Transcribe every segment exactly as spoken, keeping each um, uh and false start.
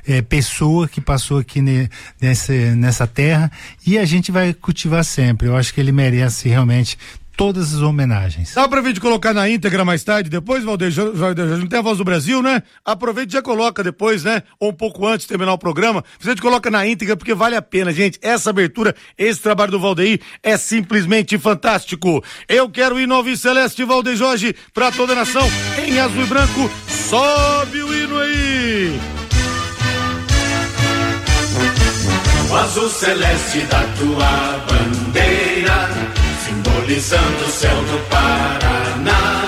é, pessoa que passou aqui ne, nessa, nessa terra, e a gente vai cultivar sempre. Eu acho que ele merece realmente todas as homenagens. Dá pra gente colocar na íntegra mais tarde, depois, Valdeir? Não tem a Voz do Brasil, né? Aproveita e já coloca depois, né? Ou um pouco antes de terminar o programa. A gente coloca na íntegra porque vale a pena, gente. Essa abertura, esse trabalho do Valdeir é simplesmente fantástico. Eu quero ir no Alvi Celeste, Valdeir Jorge, pra toda a nação, em azul e branco. Sobe o hino aí! O azul celeste da tua bandeira, simbolizando o céu do Paraná.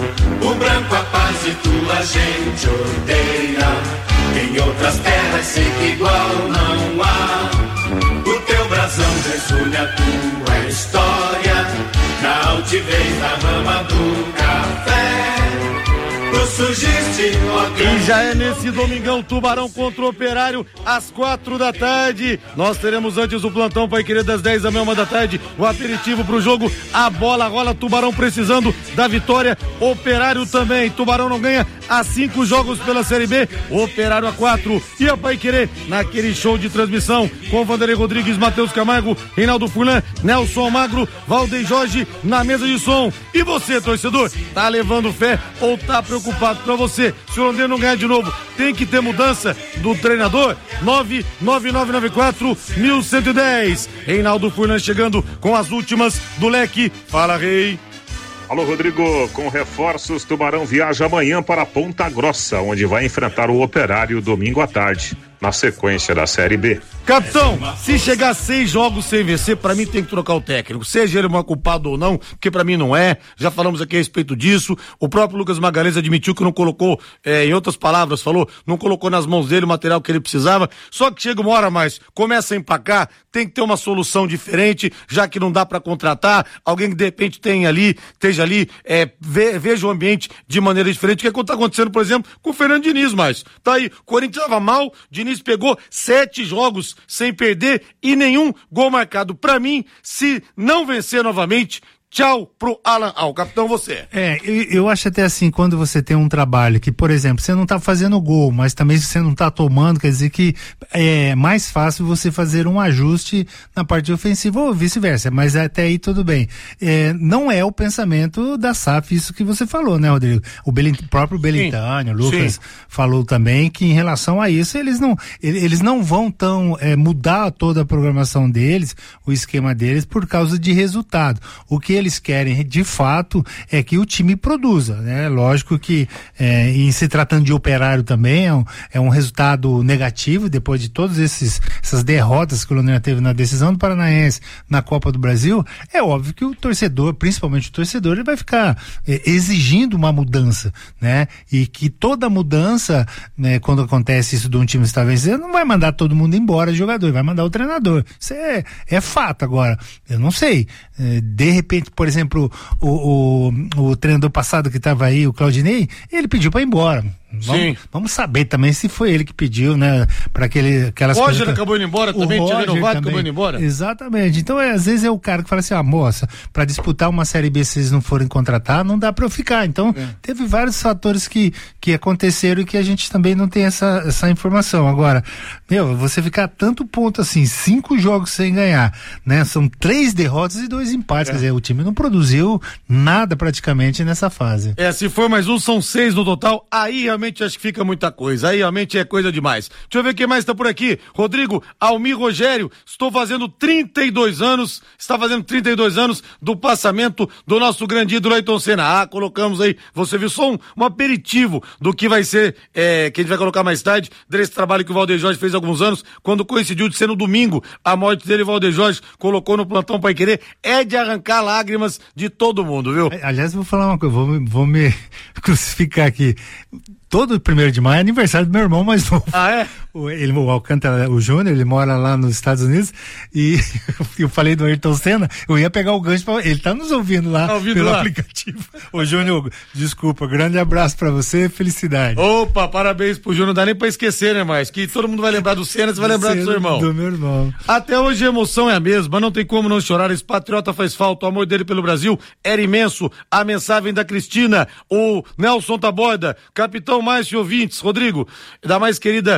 O branco a paz e tua gente odeia. Em outras terras sei que igual não há. O teu brasão resume a tua história, na altivez da rama do café. Tu surgiste, ó E já é nesse domingão, Tubarão contra o Operário, às quatro da tarde. Nós teremos antes o plantão Pai Querer das dez da meia uma da tarde, o aperitivo pro jogo, a bola rola, Tubarão precisando da vitória, Operário também. Tubarão não ganha há cinco jogos pela Série B, Operário a quatro. E a Pai Querer naquele show de transmissão com Vanderlei Rodrigues, Matheus Camargo, Reinaldo Furlan, Nelson Magro, Valdeir Jorge na mesa de som. E você, torcedor, tá levando fé ou tá preocupado pra você? Se o Londrina não ganhar de novo, tem que ter mudança do treinador? nove nove nove nove quatro um um um zero. Reinaldo Furlan chegando com as últimas do leque. Fala, Rei. Alô, Rodrigo, com reforços, Tubarão viaja amanhã para Ponta Grossa, onde vai enfrentar o Operário domingo à tarde, na sequência da Série B. Capitão, se chegar seis jogos sem vencer, pra mim tem que trocar o técnico, seja ele uma culpado ou não, porque pra mim não é, já falamos aqui a respeito disso. O próprio Lucas Magalhães admitiu que não colocou, é, em outras palavras, falou, não colocou nas mãos dele o material que ele precisava, só que chega uma hora mais, começa a empacar, tem que ter uma solução diferente, já que não dá pra contratar, alguém que de repente tem ali, esteja ali, é, ve, veja o ambiente de maneira diferente, que é o que tá acontecendo, por exemplo, com o Fernando Diniz, mas tá aí, o Corinthians tava mal, Diniz pegou sete jogos sem perder e nenhum gol marcado. Pra mim, se não vencer novamente, tchau pro Alan Al. Capitão, você. É, eu, eu acho até assim, quando você tem um trabalho que, por exemplo, você não tá fazendo gol, mas também você não tá tomando, quer dizer que é mais fácil você fazer um ajuste na parte ofensiva ou vice-versa, mas até aí tudo bem. É, não é o pensamento da S A F isso que você falou, né, Rodrigo? O Belint, próprio Belintânio, o Lucas Sim. falou também que em relação a isso, eles não, eles não vão tão é, mudar toda a programação deles, o esquema deles, por causa de resultado. O que eles querem, de fato, é que o time produza, né? Lógico que, é, em se tratando de Operário também, é um, é um resultado negativo, depois de todas esses, essas derrotas que o Londrina teve na decisão do Paranaense, na Copa do Brasil, é óbvio que o torcedor, principalmente o torcedor, ele vai ficar é, exigindo uma mudança, né? E que toda mudança, né, quando acontece isso de um time estar vencendo, não vai mandar todo mundo embora, jogador, vai mandar o treinador. Isso é, é fato. Agora, eu não sei, é, de repente, por exemplo, o, o, o treinador passado que estava aí, o Claudinei, ele pediu para ir embora. Vamos, vamos saber também se foi ele que pediu, né? Para aquele, aquelas o coisas. Roger acabou indo embora também, tinha renovado, acabou indo embora. Exatamente. Então, é, às vezes é o cara que fala assim: ah, moça, para disputar uma Série B, se eles não forem contratar, não dá para eu ficar. Então, é. teve vários fatores que, que aconteceram e que a gente também não tem essa, essa informação. Agora, meu, você ficar tanto ponto assim, cinco jogos sem ganhar, né? São três derrotas e dois empates. É. Quer dizer, o time não produziu nada praticamente nessa fase. É, se for mais um, são seis no total. Aí realmente acho que fica muita coisa. Aí realmente é coisa demais. Deixa eu ver quem mais tá por aqui. Rodrigo Almir Rogério, estou fazendo trinta e dois anos, está fazendo trinta e dois anos do passamento do nosso grande ídolo Ayrton Senna. Ah, colocamos aí, você viu só um, um aperitivo do que vai ser, é, que a gente vai colocar mais tarde, desse trabalho que o Valdeir Jorge fez há alguns anos, quando coincidiu de ser no domingo, a morte dele, o Valdeir Jorge colocou no plantão Pai Querer, é de arrancar lágrimas de todo mundo, viu? Aliás, eu vou falar uma coisa, vou, vou me crucificar aqui. Todo primeiro de maio é aniversário do meu irmão mais novo. Ah, é? O, ele, o Alcântara, o Júnior, ele mora lá nos Estados Unidos e eu falei do Ayrton Senna, eu ia pegar o gancho pra, ele tá nos ouvindo lá, tá ouvindo pelo lá. aplicativo. Ô Júnior, desculpa, grande abraço pra você, felicidade. Opa, parabéns pro Júnior, não dá nem pra esquecer, né, mais que todo mundo vai lembrar do Senna, você vai lembrar do seu irmão. Do meu irmão. Até hoje a emoção é a mesma, não tem como não chorar, esse patriota faz falta, o amor dele pelo Brasil era imenso, a mensagem da Cristina, o Nelson Taborda, capitão Márcio ouvintes, Rodrigo, da mais querida da,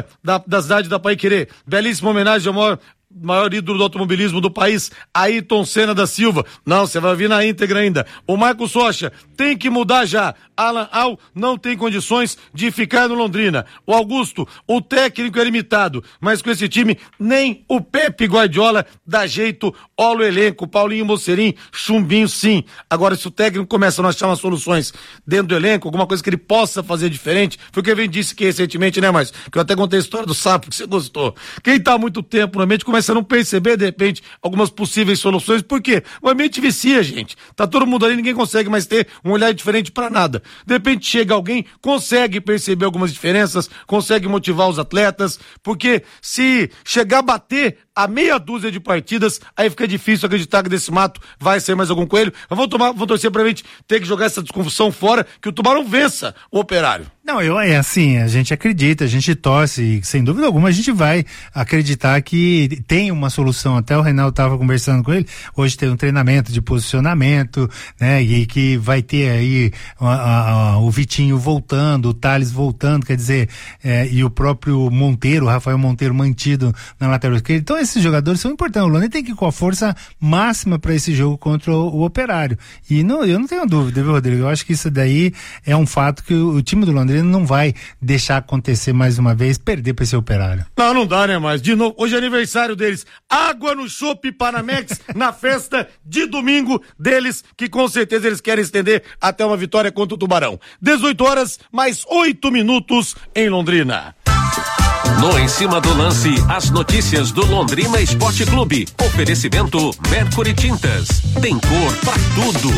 da cidade da Paiquerê. Belíssima homenagem ao maior maior ídolo do automobilismo do país, Ayrton Senna da Silva. Não, você vai vir na íntegra ainda. O Marcos Rocha tem que mudar já. Alan Al não tem condições de ficar no Londrina. O Augusto, o técnico é limitado, mas com esse time nem o Pepe Guardiola dá jeito. Olha o elenco, Paulinho Mocerim, Chumbinho sim. Agora, se o técnico começa a não achar umas soluções dentro do elenco, alguma coisa que ele possa fazer diferente, foi o que eu disse que recentemente, né, mas que eu até contei a história do sapo que você gostou. Quem tá há muito tempo na mente começa a não perceber, de repente, algumas possíveis soluções. Por quê? O ambiente vicia, gente. Tá todo mundo ali, ninguém consegue mais ter um olhar diferente pra nada. De repente chega alguém, consegue perceber algumas diferenças, consegue motivar os atletas, porque se chegar a bater a meia dúzia de partidas, aí fica difícil acreditar que desse mato vai ser mais algum coelho. Mas vamos, tomar, vamos torcer pra gente ter que jogar essa desconfusão fora, que o Tubarão vença o Operário. Não, eu, é assim, a gente acredita, a gente torce, e sem dúvida alguma a gente vai acreditar que tem uma solução. Até o Reinaldo estava conversando com ele, hoje tem um treinamento de posicionamento, né, e que vai ter aí a, a, a, o Vitinho voltando, o Thales voltando, quer dizer, é, e o próprio Monteiro, o Rafael Monteiro mantido na lateral esquerda. Então esses jogadores são importantes. O Londrina tem que ir com a força máxima para esse jogo contra o, o Operário. E não, eu não tenho dúvida, viu, Rodrigo? Eu acho que isso daí é um fato que o, o time do Londrina não vai deixar acontecer mais uma vez, perder para esse Operário. Não, não dá, né, mais. De novo, hoje é aniversário deles. Água no Chopp Panamex na festa de domingo deles, que com certeza eles querem estender até uma vitória contra o Tubarão. dezoito horas, mais oito minutos em Londrina. No Em Cima do Lance, as notícias do Londrina Esporte Clube. Oferecimento Mercury Tintas. Tem cor pra tudo.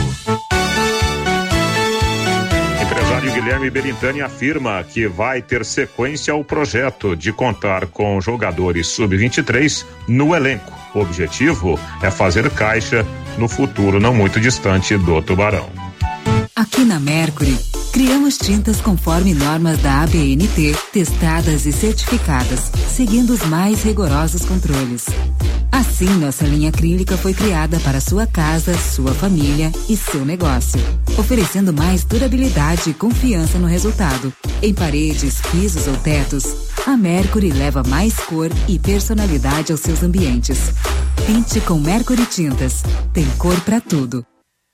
O empresário Guilherme Belintani afirma que vai ter sequência ao projeto de contar com jogadores sub vinte e três no elenco. O objetivo é fazer caixa no futuro não muito distante do Tubarão. Aqui na Mercury, criamos tintas conforme normas da A B N T, testadas e certificadas, seguindo os mais rigorosos controles. Assim, nossa linha acrílica foi criada para sua casa, sua família e seu negócio, oferecendo mais durabilidade e confiança no resultado. Em paredes, pisos ou tetos, a Mercury leva mais cor e personalidade aos seus ambientes. Pinte com Mercury Tintas. Tem cor pra tudo.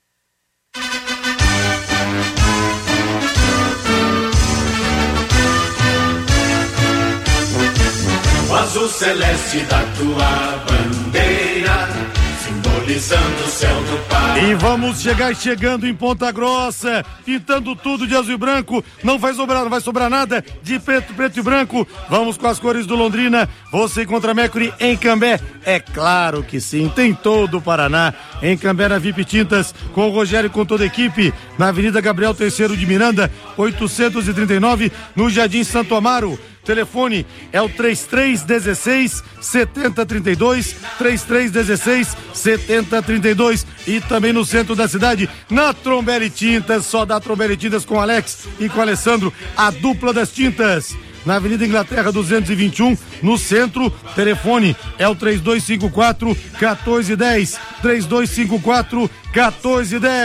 O azul celeste da tua bandeira, simbolizando o céu do Pará. E vamos chegar chegando em Ponta Grossa, pintando tudo de azul e branco. Não vai sobrar, não vai sobrar nada de preto, preto e branco. Vamos com as cores do Londrina. Você contra a Mercury em Cambé? É claro que sim, tem todo o Paraná. Em Cambé, na V I P Tintas, com o Rogério e com toda a equipe, na Avenida Gabriel Terceiro de Miranda, oitocentos e trinta e nove, no Jardim Santo Amaro. Telefone é o três três um seis, sete zero três dois, três três um seis, sete zero três dois, e também no centro da cidade, na Trombelli Tintas, só da Trombelli Tintas com Alex e com Alessandro, a dupla das tintas. Na Avenida Inglaterra duzentos e vinte e um, no centro, telefone é o três dois cinco quatro, um quatro um zero, três dois cinco quatro, um quatro um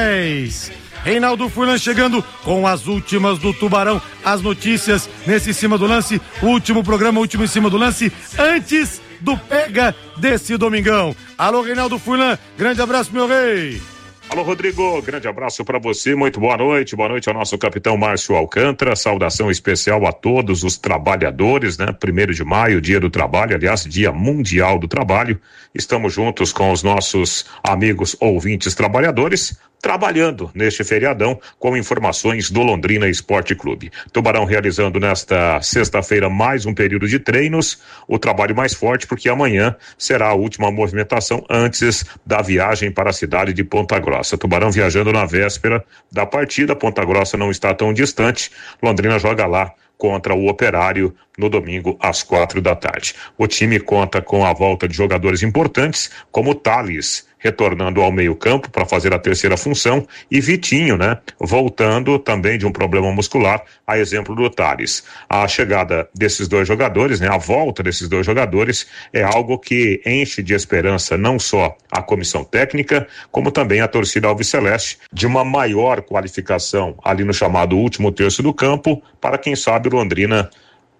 zero. Reinaldo Furlan chegando com as últimas do Tubarão, as notícias nesse Em Cima do Lance, o último programa, o último Em Cima do Lance, antes do pega desse domingão. Alô, Reinaldo Furlan, grande abraço, meu rei. Alô, Rodrigo, grande abraço para você, muito boa noite, boa noite ao nosso capitão Márcio Alcântara, saudação especial a todos os trabalhadores, né? Primeiro de maio, dia do trabalho, aliás, dia mundial do trabalho, estamos juntos com os nossos amigos ouvintes trabalhadores, trabalhando neste feriadão com informações do Londrina Esporte Clube. Tubarão realizando nesta sexta-feira mais um período de treinos, o trabalho mais forte porque amanhã será a última movimentação antes da viagem para a cidade de Ponta Grossa. Tubarão viajando na véspera da partida, Ponta Grossa não está tão distante, Londrina joga lá contra o Operário no domingo às quatro da tarde. O time conta com a volta de jogadores importantes como o Thales, retornando ao meio-campo para fazer a terceira função, e Vitinho, né, voltando também de um problema muscular, a exemplo do Thales. A chegada desses dois jogadores, né, a volta desses dois jogadores é algo que enche de esperança não só a comissão técnica, como também a torcida alviceleste, de uma maior qualificação ali no chamado último terço do campo, para quem sabe Londrina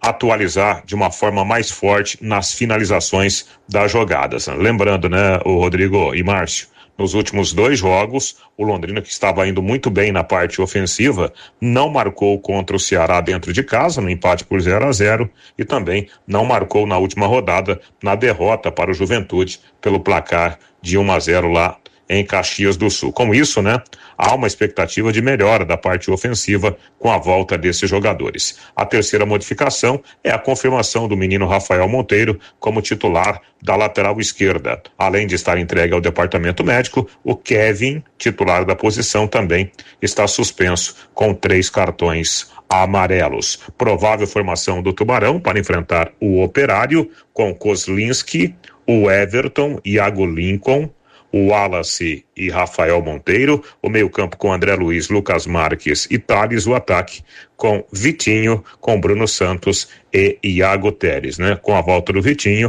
atualizar de uma forma mais forte nas finalizações das jogadas. Lembrando, né, o Rodrigo e Márcio, nos últimos dois jogos, o Londrina, que estava indo muito bem na parte ofensiva, não marcou contra o Ceará dentro de casa, no empate por zero a zero, e também não marcou na última rodada, na derrota para o Juventude, pelo placar de um a zero lá em Caxias do Sul. Com isso, né, há uma expectativa de melhora da parte ofensiva com a volta desses jogadores. A terceira modificação é a confirmação do menino Rafael Monteiro como titular da lateral esquerda. Além de estar entregue ao departamento médico, o Kevin, titular da posição, também está suspenso com três cartões amarelos. Provável formação do Tubarão para enfrentar o Operário com Kozlinski, o Everton, Iago Lincoln, o Wallace e Rafael Monteiro, o meio-campo com André Luiz, Lucas Marques e Thales, o ataque com Vitinho, com Bruno Santos e Iago Teres, né? Com a volta do Vitinho,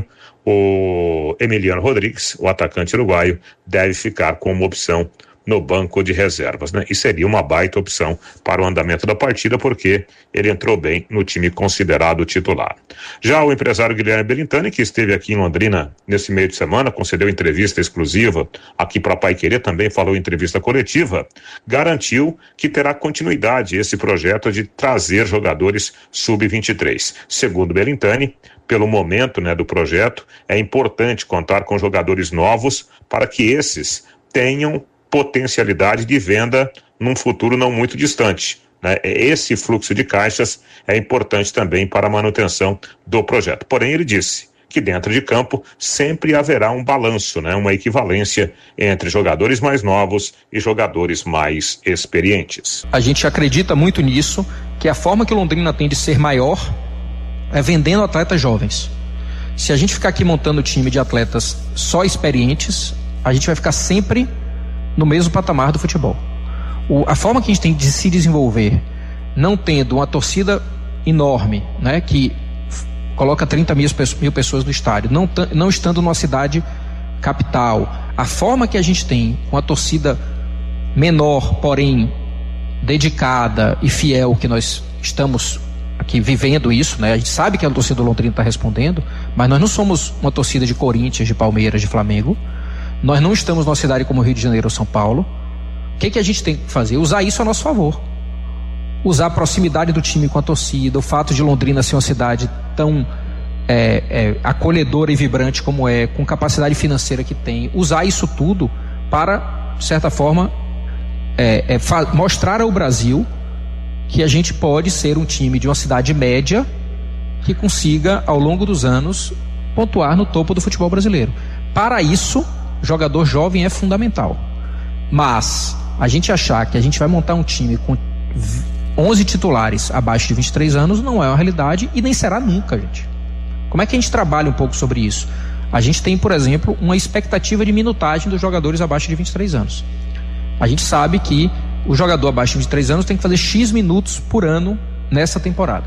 o Emiliano Rodrigues, o atacante uruguaio, deve ficar como opção no banco de reservas, né? E seria uma baita opção para o andamento da partida, porque ele entrou bem no time considerado titular. Já o empresário Guilherme Belintani, que esteve aqui em Londrina nesse meio de semana, concedeu entrevista exclusiva aqui para Paiquerê, também falou em entrevista coletiva, garantiu que terá continuidade esse projeto de trazer jogadores sub vinte e três. Segundo Belintani, pelo momento, né, do projeto, é importante contar com jogadores novos para que esses tenham potencialidade de venda num futuro não muito distante, né? Esse fluxo de caixas é importante também para a manutenção do projeto. Porém, ele disse que dentro de campo sempre haverá um balanço, né? Uma equivalência entre jogadores mais novos e jogadores mais experientes. A gente acredita muito nisso, que a forma que o Londrina tem de ser maior é vendendo atletas jovens. Se a gente ficar aqui montando time de atletas só experientes, a gente vai ficar sempre no mesmo patamar do futebol. O, a forma que a gente tem de se desenvolver, não tendo uma torcida enorme, né, que f- coloca trinta mil, mil pessoas no estádio, não, t- não estando numa cidade capital, a forma que a gente tem com a torcida menor, porém dedicada e fiel, que nós estamos aqui vivendo isso, né? A gente sabe que a torcida do Londrina está respondendo, mas nós não somos uma torcida de Corinthians, de Palmeiras, de Flamengo. Nós não estamos numa cidade como Rio de Janeiro ou São Paulo. O que, que a gente tem que fazer? Usar isso a nosso favor. Usar a proximidade do time com a torcida, o fato de Londrina ser uma cidade tão é, é, acolhedora e vibrante como é, com capacidade financeira que tem. Usar isso tudo para, de certa forma, é, é, fa- mostrar ao Brasil que a gente pode ser um time de uma cidade média que consiga, ao longo dos anos, pontuar no topo do futebol brasileiro. Para isso, jogador jovem é fundamental. Mas a gente achar que a gente vai montar um time com onze titulares abaixo de vinte e três anos não é uma realidade e nem será nunca, gente. Como é que a gente trabalha um pouco sobre isso? A gente tem, por exemplo, uma expectativa de minutagem dos jogadores abaixo de vinte e três anos. A gente sabe que o jogador abaixo de vinte e três anos tem que fazer X minutos por ano nessa temporada.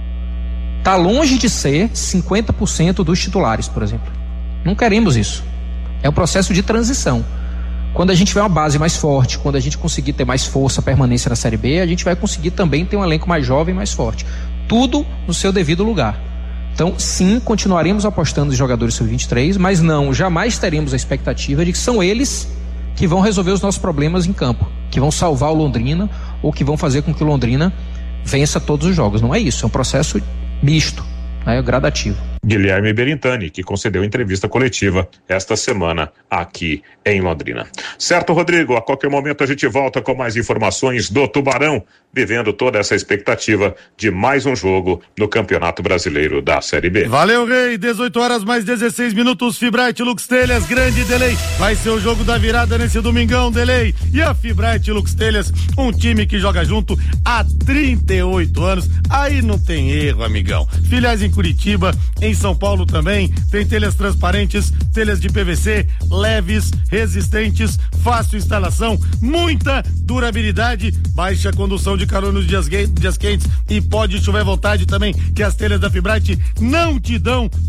Está longe de ser cinquenta por cento dos titulares, por exemplo. Não queremos isso. É um processo de transição. Quando a gente tiver uma base mais forte, quando a gente conseguir ter mais força, permanência na Série B, a gente vai conseguir também ter um elenco mais jovem, mais forte. Tudo no seu devido lugar. Então, sim, continuaremos apostando em jogadores sub vinte e três, mas não, jamais teremos a expectativa de que são eles que vão resolver os nossos problemas em campo, que vão salvar o Londrina ou que vão fazer com que o Londrina vença todos os jogos. Não é isso, é um processo misto, né, gradativo. Guilherme Belintani, que concedeu entrevista coletiva esta semana aqui em Londrina. Certo, Rodrigo? A qualquer momento a gente volta com mais informações do Tubarão, vivendo toda essa expectativa de mais um jogo no Campeonato Brasileiro da Série B. Valeu, Rei. dezoito horas mais dezesseis minutos. Fibrate Lux Telhas, grande delay. Vai ser o jogo da virada nesse domingão, delay. E a Fibrate Lux Telhas, um time que joga junto há trinta e oito anos. Aí não tem erro, amigão. Filiais em Curitiba, em São Paulo também. Tem telhas transparentes, telhas de P V C, leves, resistentes, fácil instalação, muita durabilidade, baixa condução de calor nos dias, dias quentes e pode chover à vontade também, que as telhas da Fibrate não te dão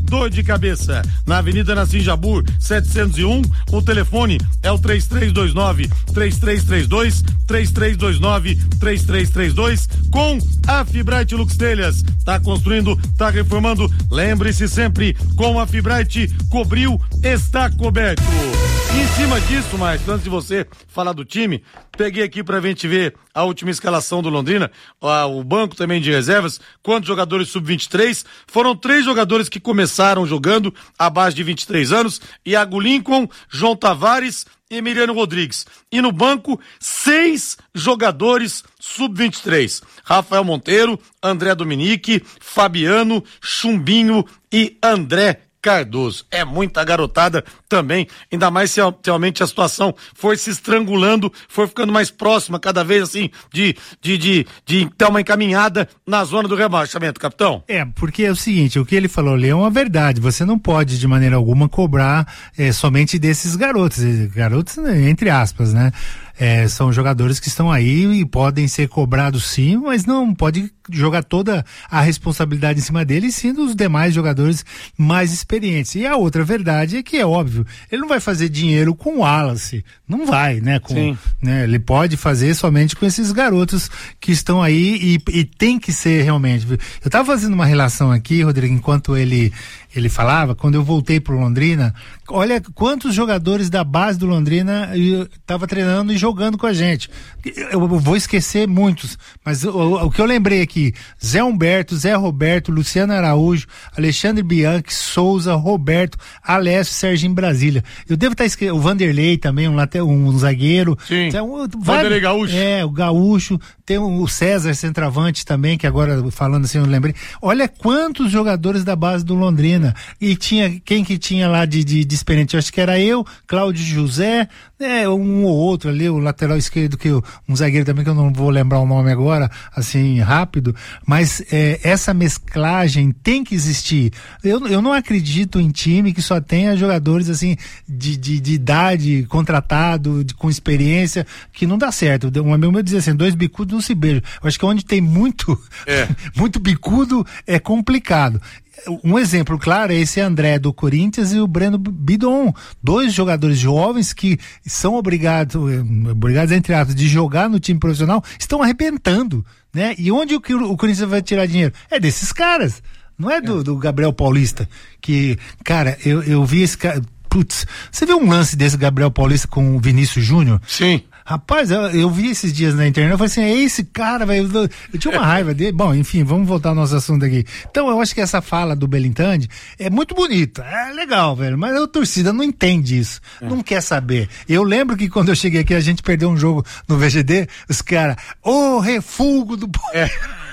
dor de cabeça. Na Avenida Nassim Jabur, setecentos e um, o telefone é o três três dois nove, três três três dois, três três dois nove, três três três dois, com a Fibrate Lux Telhas. Tá construindo, tá reformando, lembre-se sempre, com a Fibrate, cobriu, está coberto. E em cima disso, mas antes de você falar do time, peguei aqui pra gente ver a última escalação do Londrina, o banco também de reservas, quantos jogadores sub vinte e três, foram três jogadores que começaram jogando abaixo de vinte e três anos, Iago Lincoln, João Tavares e Emiliano Rodrigues. E no banco, seis jogadores sub vinte e três, Rafael Monteiro, André Dominique, Fabiano, Chumbinho e André Cardoso. É muita garotada também, ainda mais se realmente a situação foi se estrangulando, foi ficando mais próxima cada vez assim de, de, de, de ter uma encaminhada na zona do rebaixamento, capitão. É, porque é o seguinte, o que ele falou ali é uma verdade, você não pode de maneira alguma cobrar é, somente desses garotos, garotos entre aspas, né? É, são jogadores que estão aí e podem ser cobrados sim, mas não pode jogar toda a responsabilidade em cima dele, e sim dos demais jogadores mais experientes. E a outra verdade é que é óbvio, ele não vai fazer dinheiro com o Wallace, não vai, né? Com, sim. Né? Ele pode fazer somente com esses garotos que estão aí e, e tem que ser realmente. Eu tava fazendo uma relação aqui, Rodrigo, enquanto ele ele falava, quando eu voltei pro Londrina, olha quantos jogadores da base do Londrina estavam treinando e jogando com a gente. Eu vou esquecer muitos, mas o, o que eu lembrei aqui, Zé Humberto, Zé Roberto, Luciano Araújo, Alexandre Bianchi, Souza, Roberto, Alessio, Serginho Brasília. Eu devo estar esquecendo, o Vanderlei também, um, late, um zagueiro. Sim, então, Vanderlei Gaúcho. É, o Gaúcho, tem o César centroavante também, que agora falando assim eu lembrei. Olha quantos jogadores da base do Londrina. E tinha, quem que tinha lá de, de, de experiente? Eu acho que era eu, Cláudio José, né, um ou outro ali, o lateral esquerdo, que eu, um zagueiro também que eu não vou lembrar o nome agora, assim, rápido, mas é, essa mesclagem tem que existir. Eu, eu não acredito em time que só tenha jogadores, assim, de, de, de idade, contratado, de, com experiência, que não dá certo. Um amigo meu dizia assim, dois bicudos não se beijam. Eu acho que onde tem muito, é. muito bicudo é complicado. Um exemplo claro é esse André do Corinthians e o Breno Bidon, dois jogadores jovens que são obrigados, obrigados entre aspas, de jogar no time profissional, estão arrebentando, né? E onde o, o Corinthians vai tirar dinheiro? É desses caras, não é do, do Gabriel Paulista, que, cara, eu, eu vi esse cara, putz, você viu um lance desse Gabriel Paulista com o Vinícius Júnior? Sim. Rapaz, eu, eu vi esses dias na internet, eu falei assim, é esse cara, velho, eu, eu tinha uma raiva dele. Bom, enfim, vamos voltar ao nosso assunto aqui. Então, eu acho que essa fala do Belintandi é muito bonita, é legal, velho, mas a torcida não entende isso, é. Não quer saber. Eu lembro que quando eu cheguei aqui, a gente perdeu um jogo no V G D, os caras, ô, oh, refúgio do... É.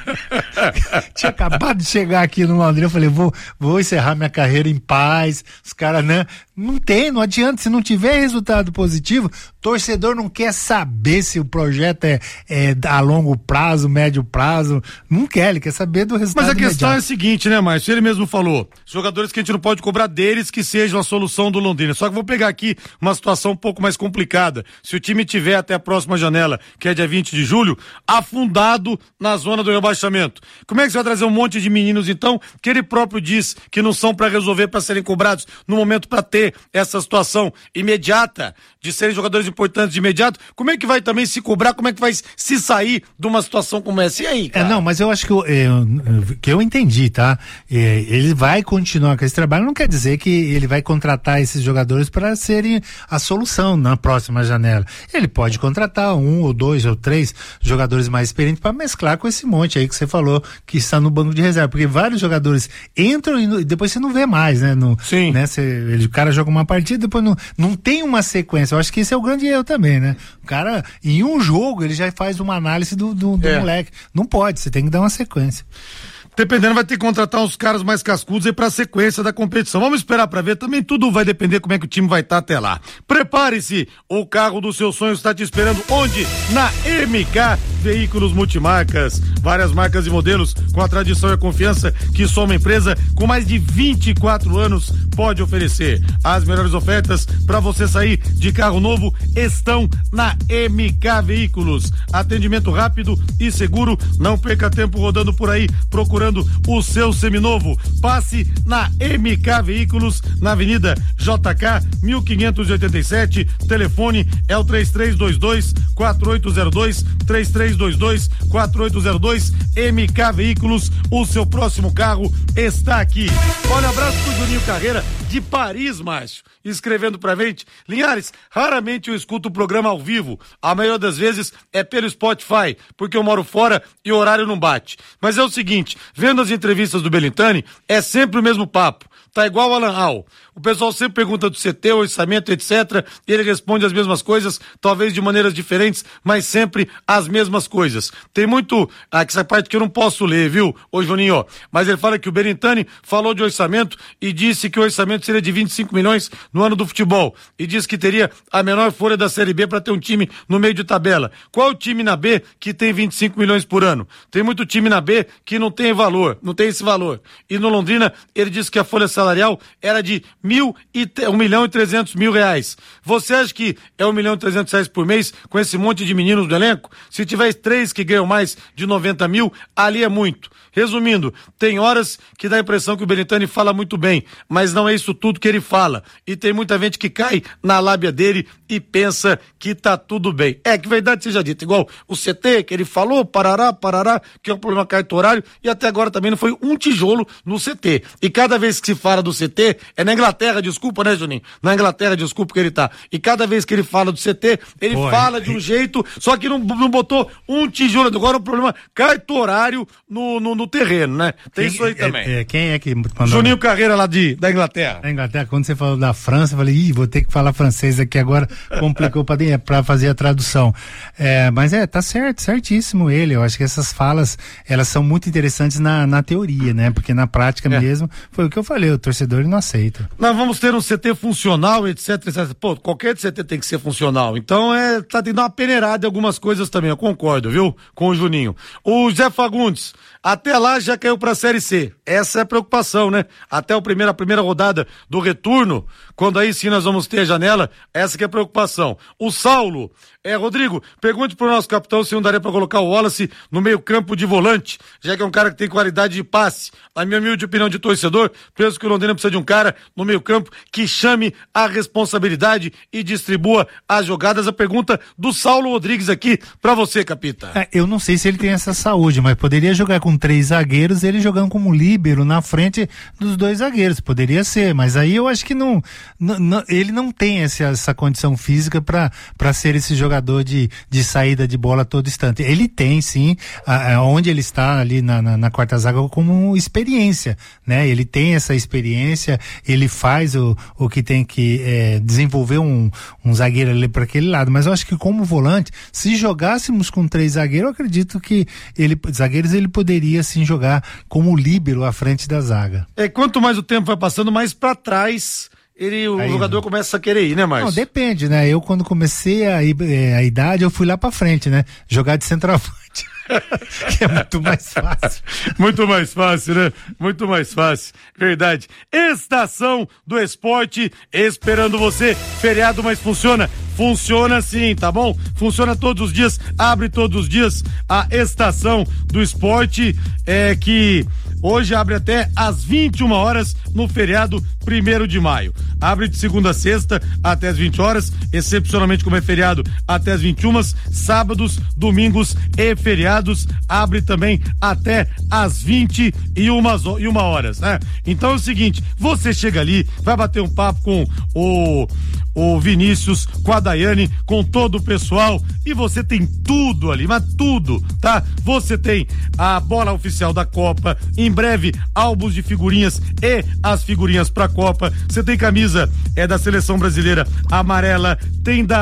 Tinha acabado de chegar aqui no Londrina, eu falei, vou, vou encerrar minha carreira em paz. Os caras, né? Não tem, não adianta, se não tiver resultado positivo, torcedor não quer saber se o projeto é, é a longo prazo, médio prazo, não quer, ele quer saber do resultado. Mas a questão imediato. É a seguinte, né, Márcio? Ele mesmo falou, jogadores que a gente não pode cobrar deles que sejam a solução do Londrina. Só que vou pegar aqui uma situação um pouco mais complicada. Se o time tiver até a próxima janela, que é dia vinte de julho, afundado na zona do rebaixamento, como é que você vai trazer um monte de meninos, então, que ele próprio diz que não são para resolver, para serem cobrados no momento para ter essa situação imediata de serem jogadores importantes de imediato? Como é que vai também se cobrar? Como é que vai se sair de uma situação como essa? E aí, cara? É, não, mas eu acho que eu, eu, que eu entendi, tá? É, ele vai continuar com esse trabalho, não quer dizer que ele vai contratar esses jogadores para serem a solução na próxima janela. Ele pode contratar um ou dois ou três jogadores mais experientes para mesclar com esse monte aí que você falou que está no banco de reserva, porque vários jogadores entram e depois você não vê mais, né? No, Sim. Né? Você, ele, o cara joga uma partida, depois não, não tem uma sequência. Eu acho que esse é o grande erro também, né? O cara, em um jogo, ele já faz uma análise do, do, do é. moleque. Não pode, você tem que dar uma sequência. Dependendo, vai ter que contratar uns caras mais cascudos aí pra sequência da competição. Vamos esperar pra ver, também tudo vai depender como é que o time vai estar até lá. Prepare-se, o carro do seu sonho está te esperando onde? Na M K Veículos Multimarcas, várias marcas e modelos com a tradição e a confiança que só uma empresa com mais de vinte e quatro anos pode oferecer. As melhores ofertas para você sair de carro novo estão na M K Veículos. Atendimento rápido e seguro, não perca tempo rodando por aí procurando o seu seminovo. Passe na M K Veículos, na Avenida J K mil quinhentos e oitenta e sete. Telefone é o três três dois dois quatro oito zero dois, três três dois dois quatro oito zero dois. M K Veículos, o seu próximo carro está aqui. Olha, abraço pro Juninho Carreira de Paris, Márcio, escrevendo pra gente: Linhares, raramente eu escuto o programa ao vivo, a maioria das vezes é pelo Spotify, porque eu moro fora e o horário não bate. Mas é o seguinte, vendo as entrevistas do Belintani, é sempre o mesmo papo. Tá igual o Alan Hall. O pessoal sempre pergunta do C T, orçamento, etcétera. E ele responde as mesmas coisas, talvez de maneiras diferentes, mas sempre as mesmas coisas. Tem muito, ah, essa parte que eu não posso ler, viu, ô Juninho? Mas ele fala que o Belintani falou de orçamento e disse que o orçamento seria de vinte e cinco milhões no ano do futebol. E disse que teria a menor folha da Série B para ter um time no meio de tabela. Qual o time na B que tem vinte e cinco milhões por ano? Tem muito time na B que não tem valor, não tem esse valor. E no Londrina, ele disse que a folha salarial era de mil e um milhão e trezentos mil reais. Você acha que é um milhão e trezentos reais por mês com esse monte de meninos do elenco? Se tiver três que ganham mais de noventa mil, ali é muito. Resumindo, tem horas que dá a impressão que o Belintani fala muito bem, mas não é isso tudo que ele fala. E tem muita gente que cai na lábia dele e pensa que tá tudo bem. É, que verdade seja dita, igual o C T, que ele falou, parará, parará, que é um problema cartorário, e até agora também não foi um tijolo no C T. E cada vez que se fala do C T, é na Inglaterra, desculpa, né, Juninho? Na Inglaterra, desculpa que ele tá. E cada vez que ele fala do C T, ele Pô, fala é, de um é... jeito, só que não, não botou um tijolo. Agora é um problema cartorário no, no, no terreno, né? Tem quem, isso aí também. É, é, quem é que mandou? Juninho Carreira lá de, da Inglaterra. Da Inglaterra, quando você falou da França, eu falei, ih, vou ter que falar francês aqui agora, complicou pra, pra fazer a tradução. É, mas é, tá certo, certíssimo ele. Eu acho que essas falas, elas são muito interessantes na, na teoria, né? Porque na prática é. mesmo, foi o que eu falei, o torcedor ele não aceita. Nós vamos ter um C T funcional, etc, etcétera. Pô, qualquer C T tem que ser funcional. Então, é, tá tendo uma peneirada em algumas coisas também, eu concordo, viu? Com o Juninho. O Zé Fagundes, até lá já caiu pra Série C. Essa é a preocupação, né? Até o primeiro, a primeira rodada do retorno, quando aí sim nós vamos ter a janela, essa que é a preocupação. O Saulo, é, Rodrigo, pergunte pro nosso capitão se não daria pra colocar o Wallace no meio campo de volante, já que é um cara que tem qualidade de passe. Na minha humilde opinião de torcedor, penso que o Londrina precisa de um cara no meio campo que chame a responsabilidade e distribua as jogadas. A pergunta do Saulo Rodrigues aqui pra você, capita. É, eu não sei se ele tem essa saúde, mas poderia jogar com três zagueiros, ele jogando como líbero na frente dos dois zagueiros, poderia ser, mas aí eu acho que não, não, não ele não tem essa, essa condição física pra, pra ser esse jogador de, de saída de bola a todo instante. Ele tem sim, a, a, onde ele está ali na, na, na quarta zaga como experiência, né? Ele tem essa experiência, ele faz o, o que tem que é, desenvolver um, um zagueiro ali para aquele lado, mas eu acho que como volante, se jogássemos com três zagueiros, eu acredito que ele, zagueiros ele poderia sim jogar como líbero à frente da zaga. É, quanto mais o tempo vai passando, mais para trás ele, o aí, jogador começa a querer ir, né, Márcio? Não, depende, né? Eu quando comecei a, a idade, eu fui lá pra frente, né? Jogar de centroavante. Que é muito mais fácil. Muito mais fácil, né? Muito mais fácil. Verdade. Estação do Esporte esperando você. Feriado, mas funciona? Funciona sim, tá bom? Funciona todos os dias, abre todos os dias a Estação do Esporte, é que hoje abre até às vinte e uma horas no feriado primeiro de maio. Abre de segunda a sexta até às vinte horas, excepcionalmente como é feriado até às vinte e uma, sábados, domingos e feriados abre também até às vinte e uma horas, né? Então é o seguinte, você chega ali, vai bater um papo com o o Vinícius, com a Daiane, com todo o pessoal, e você tem tudo ali, mas tudo, tá? Você tem a bola oficial da Copa, em breve álbuns de figurinhas e as figurinhas pra Copa, você tem camisa é da Seleção Brasileira amarela, tem da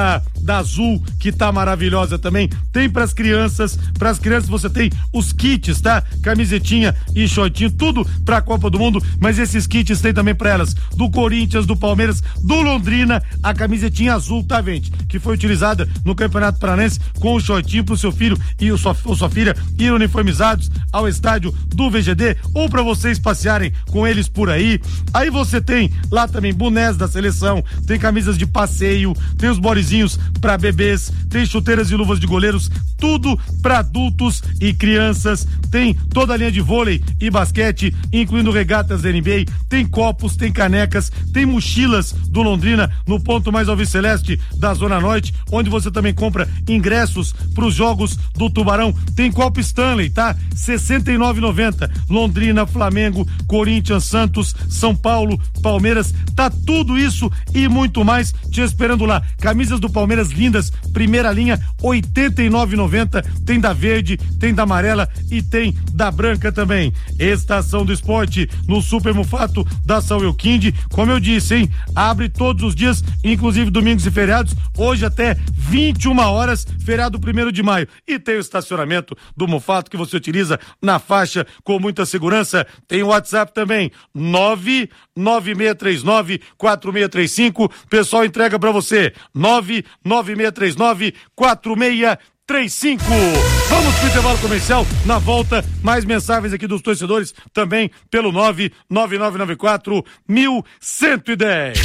da Azul, que tá maravilhosa também. Tem pras crianças, pras crianças você tem os kits, tá? Camisetinha e shortinho, tudo pra Copa do Mundo, mas esses kits tem também pra elas, do Corinthians, do Palmeiras, do Londrina, a camisetinha azul, tá, gente? Que foi utilizada no Campeonato Paranense com o shortinho pro seu filho e o sua, ou sua filha ir uniformizados ao estádio do V G D, ou pra vocês passearem com eles por aí. Aí você tem lá também bonés da seleção, tem camisas de passeio, tem os bodyzinhos pra bebês, tem chuteiras e luvas de goleiros, tudo pra adultos e crianças, tem toda a linha de vôlei e basquete, incluindo regatas da N B A, tem copos, tem canecas, tem mochilas do Londrina no ponto mais alviceleste da Zona Norte, onde você também compra ingressos pros jogos do Tubarão, tem copo Stanley, tá? sessenta e nove reais e noventa centavos, Londrina, Flamengo, Corinthians, Santos, São Paulo, Palmeiras, tá tudo isso e muito mais te esperando lá. Camisas do Palmeiras lindas, primeira linha, oitenta e nove reais e noventa centavos, tem da verde, tem da amarela e tem da branca também. Estação do Esporte no Super Mufato da São Euquinde, como eu disse, hein? Abre todos os dias, inclusive domingos e feriados, hoje até vinte e uma horas, feriado primeiro de maio. E tem o estacionamento do Mufato que você utiliza na faixa com muita segurança. Tem o WhatsApp também, nove nove seis três nove quatro seis três cinco, pessoal entrega pra você, nove nove seis três nove quatro seis três cinco. Vamos pro intervalo comercial, na volta mais mensagens aqui dos torcedores também pelo nove nove nove nove quatro um um um zero.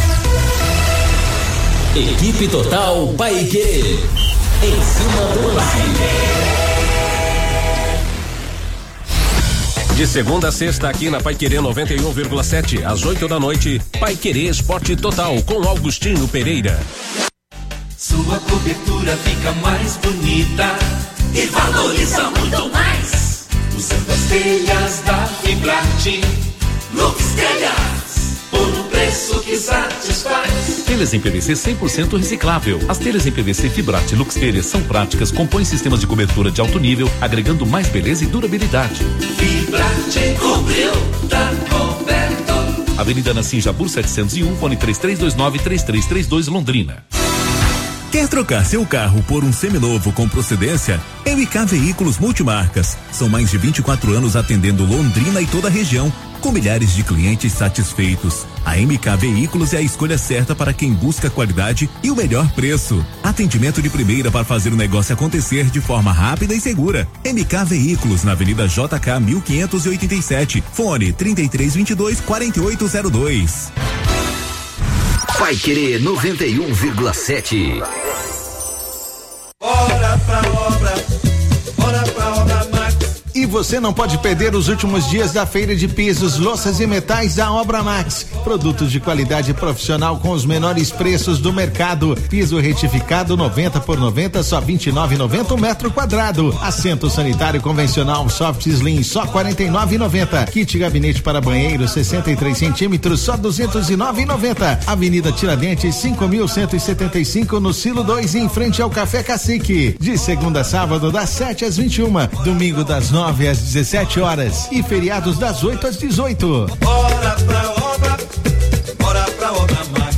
Equipe Total Paiquerê, em cima do lance. De segunda a sexta aqui na Paiquerê noventa e um vírgula sete, às oito da noite, Paiquerê Esporte Total com Augustinho Pereira. Sua cobertura fica mais bonita e valoriza muito mais. Usando as telhas da Fibrate, Lux Telhas, por um preço que satisfaz. Telhas em P V C cem por cento reciclável. As telhas em P V C Fibrate Lux Telhas são práticas, compõem sistemas de cobertura de alto nível, agregando mais beleza e durabilidade. Fibrate cobriu, tá coberto. Avenida Nassim Jabur setecentos e um, fone três três dois nove três três três dois, Londrina. Quer trocar seu carro por um seminovo com procedência? M K Veículos Multimarcas. São mais de vinte e quatro anos atendendo Londrina e toda a região, com milhares de clientes satisfeitos. A M K Veículos é a escolha certa para quem busca qualidade e o melhor preço. Atendimento de primeira para fazer o negócio acontecer de forma rápida e segura. M K Veículos, na Avenida J K mil quinhentos e oitenta e sete. Fone trinta e três vinte e dois, quarenta e oito zero dois. Paiquerê noventa e um vírgula sete. Bora pra obra, bora pra obra Max. E você não pode perder os últimos dias da feira de pisos, louças e metais da Obra Max. Produtos de qualidade profissional com os menores preços do mercado. Piso retificado noventa por noventa, só vinte e nove reais e noventa centavos o metro quadrado. Assento sanitário convencional Soft Slim, só quarenta e nove reais e noventa centavos. Kit gabinete para banheiro sessenta e três centímetros, só duzentos e nove reais e noventa centavos. Avenida Tiradentes cinco mil cento e setenta e cinco, no Silo dois, em frente ao Café Cacique. De segunda a sábado das sete às vinte e uma, domingo das nove às dezessete horas e feriados das oito às dezoito. Bora pra obra, bora pra obra Max.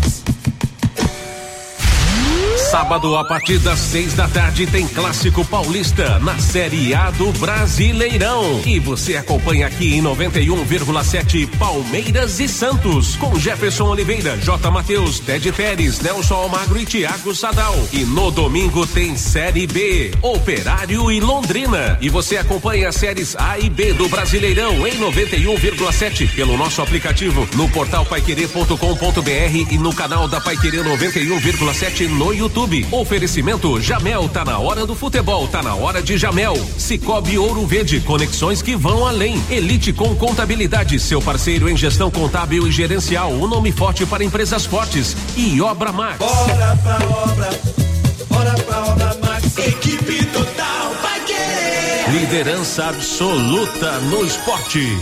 Sábado, a partir das seis da tarde, tem Clássico Paulista na Série A do Brasileirão. E você acompanha aqui em noventa e um vírgula sete Palmeiras e Santos, com Jefferson Oliveira, J. Matheus, Ted Pérez, Nelson Almagro e Thiago Sadal. E no domingo tem Série B, Operário e Londrina. E você acompanha as séries A e B do Brasileirão em noventa e um vírgula sete pelo nosso aplicativo, no portal paiquerê ponto com ponto br e no canal da Paiquerê noventa e um vírgula sete no YouTube. Oferecimento Jamel, tá na hora do futebol, tá na hora de Jamel. Cicobi Ouro Verde, conexões que vão além. Elite com Contabilidade, seu parceiro em gestão contábil e gerencial, um nome forte para empresas fortes. E Obra Max. Bora pra obra, bora pra obra Max. Equipe Total Paiquerê. Liderança absoluta no esporte.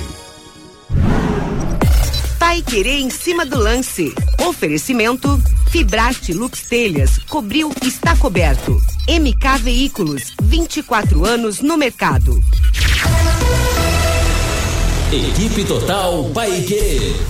Paiquerê em cima do lance. Oferecimento Fibrate Lux Telhas, cobriu, está coberto. M K Veículos, vinte e quatro anos no mercado. Equipe Total Paiquerê,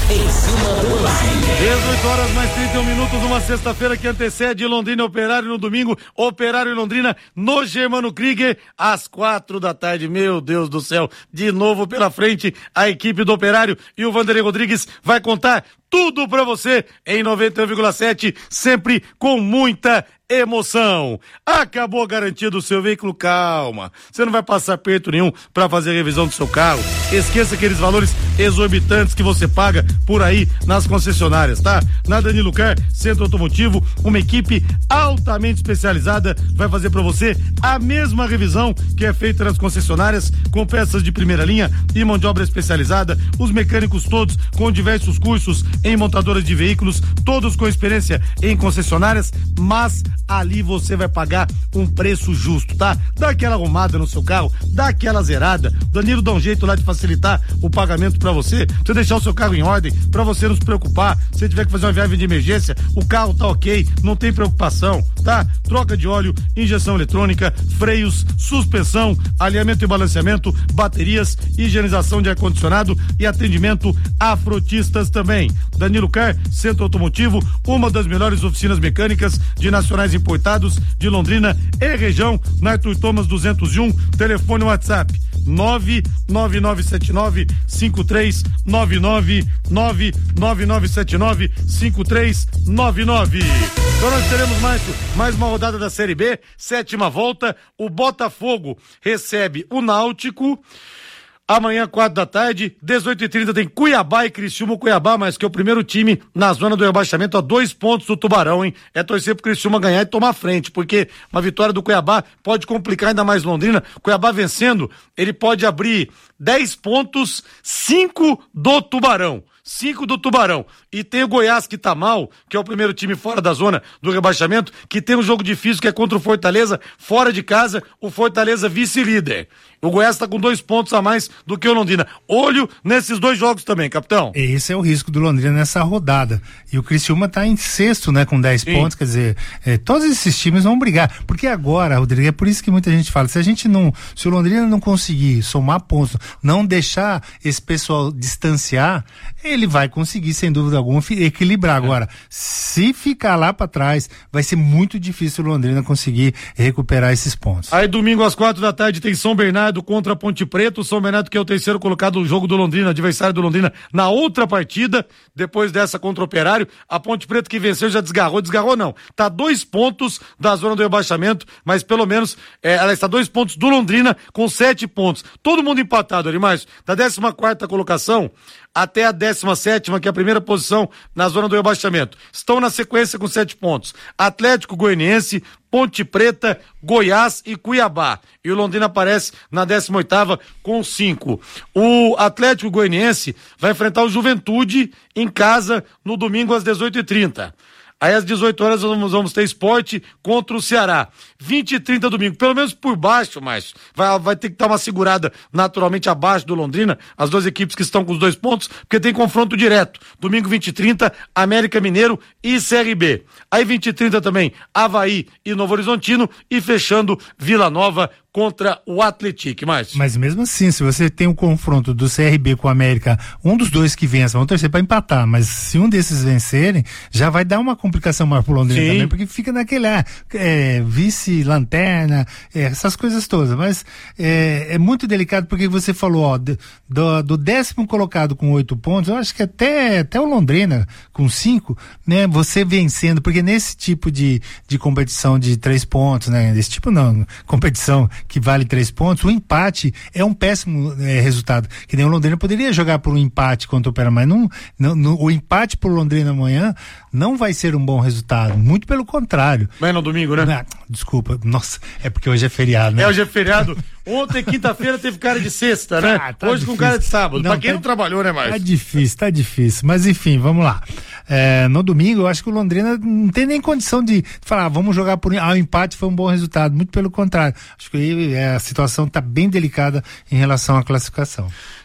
Em cima do lance. dezoito horas mais trinta e um minutos, uma sexta-feira que antecede Londrina Operário no domingo, Operário e Londrina no Germano Krieger, às quatro da tarde. Meu Deus do céu, de novo pela frente a equipe do Operário e o Vanderlei Rodrigues vai contar tudo pra você em noventa e um vírgula sete, sempre com muita emoção. Acabou a garantia do seu veículo, calma. Você não vai passar aperto nenhum para fazer a revisão do seu carro. Esqueça aqueles valores exorbitantes que você paga por aí nas concessionárias, tá? Na Danilo Car, Centro Automotivo, uma equipe altamente especializada vai fazer para você a mesma revisão que é feita nas concessionárias, com peças de primeira linha e mão de obra especializada, os mecânicos todos com diversos cursos em montadoras de veículos, todos com experiência em concessionárias, mas ali você vai pagar um preço justo, tá? Dá aquela arrumada no seu carro, dá aquela zerada. Danilo dá um jeito lá de facilitar o pagamento pra você, pra você deixar o seu carro em ordem, pra você não se preocupar. Se você tiver que fazer uma viagem de emergência, o carro tá ok, não tem preocupação, tá? Troca de óleo, injeção eletrônica, freios, suspensão, alinhamento e balanceamento, baterias, higienização de ar-condicionado e atendimento a frotistas também. Danilo Car, Centro Automotivo, uma das melhores oficinas mecânicas de nacionais importados de Londrina e região, na Arthur Thomas duzentos e um, telefone WhatsApp nove nove nove sete nove cinco três nove nove, nove nove nove sete nove cinco três nove nove. Então nós teremos mais, mais uma rodada da Série B, sétima volta, o Botafogo recebe o Náutico. Amanhã, quatro da tarde, dezoito e trinta, tem Cuiabá e Criciúma. Cuiabá, mas que é o primeiro time na zona do rebaixamento a dois pontos do Tubarão, hein? É torcer pro Criciúma ganhar e tomar frente, porque uma vitória do Cuiabá pode complicar ainda mais Londrina. Cuiabá vencendo, ele pode abrir dez pontos, cinco do Tubarão. Cinco do Tubarão. E tem o Goiás que tá mal, que é o primeiro time fora da zona do rebaixamento, que tem um jogo difícil que é contra o Fortaleza, fora de casa, o Fortaleza vice-líder. O Goiás tá com dois pontos a mais do que o Londrina. Olho nesses dois jogos também, capitão. Esse é o risco do Londrina nessa rodada. E o Criciúma tá em sexto, né, com dez pontos, quer dizer, é, todos esses times vão brigar. Porque agora, Rodrigo, é por isso que muita gente fala, se a gente não, se o Londrina não conseguir somar pontos, não deixar esse pessoal distanciar, ele vai conseguir, sem dúvida alguma, equilibrar. Agora, se ficar lá para trás, vai ser muito difícil o Londrina conseguir recuperar esses pontos. Aí domingo às quatro da tarde tem São Bernardo contra a Ponte Preta. O São Bernardo que é o terceiro colocado do jogo do Londrina, adversário do Londrina na outra partida, depois dessa contra o Operário. A Ponte Preta que venceu já desgarrou, desgarrou não, tá dois pontos da zona do rebaixamento, mas pelo menos é, ela está dois pontos do Londrina com sete pontos. Todo mundo empatado, Arimais, da décima quarta colocação até a décima sétima, que é a primeira posição na zona do rebaixamento. Estão na sequência com sete pontos. Atlético Goianiense, Ponte Preta, Goiás e Cuiabá. E o Londrina aparece na décima oitava com cinco. O Atlético Goianiense vai enfrentar o Juventude em casa no domingo às dezoito e trinta. Aí às dezoito horas vamos, vamos ter Sport contra o Ceará. vinte e trinta domingo, pelo menos por baixo, mas vai, vai ter que dar uma segurada naturalmente abaixo do Londrina, as duas equipes que estão com os dois pontos, porque tem confronto direto. Domingo vinte e trinta, América Mineiro e C R B. Aí vinte e trinta também, Avaí e Novo Horizontino, e fechando Vila Nova contra o Atlético, mais. Mas mesmo assim, se você tem um confronto do C R B com o América, um dos dois que vença, vão torcer para empatar, mas se um desses vencerem, já vai dar uma complicação maior pro Londrina Sim. também, porque fica naquele ah, é, vice-lanterna, é, essas coisas todas, mas é, é muito delicado porque você falou, ó, do, do décimo colocado com oito pontos, eu acho que até, até o Londrina com cinco, né, você vencendo, porque nesse tipo de, de competição de três pontos, né, desse tipo não, competição que vale três pontos, o empate é um péssimo é, resultado, que nem o Londrina poderia jogar por um empate contra o Operário, mas não, não, não, o empate por Londrina amanhã não vai ser um bom resultado, muito pelo contrário. Vai no domingo, né? Ah, desculpa, nossa, é porque hoje é feriado, né? É, hoje é feriado. Ontem, quinta-feira, teve cara de sexta, né? Ah, tá hoje difícil. Com cara de sábado. Não, pra quem tá, não trabalhou, né, mais? Tá difícil, tá difícil. Mas enfim, vamos lá. É, no domingo, eu acho que o Londrina não tem nem condição de falar, ah, vamos jogar por... Ah, o empate foi um bom resultado. Muito pelo contrário. Acho que a situação tá bem delicada em relação à classificação.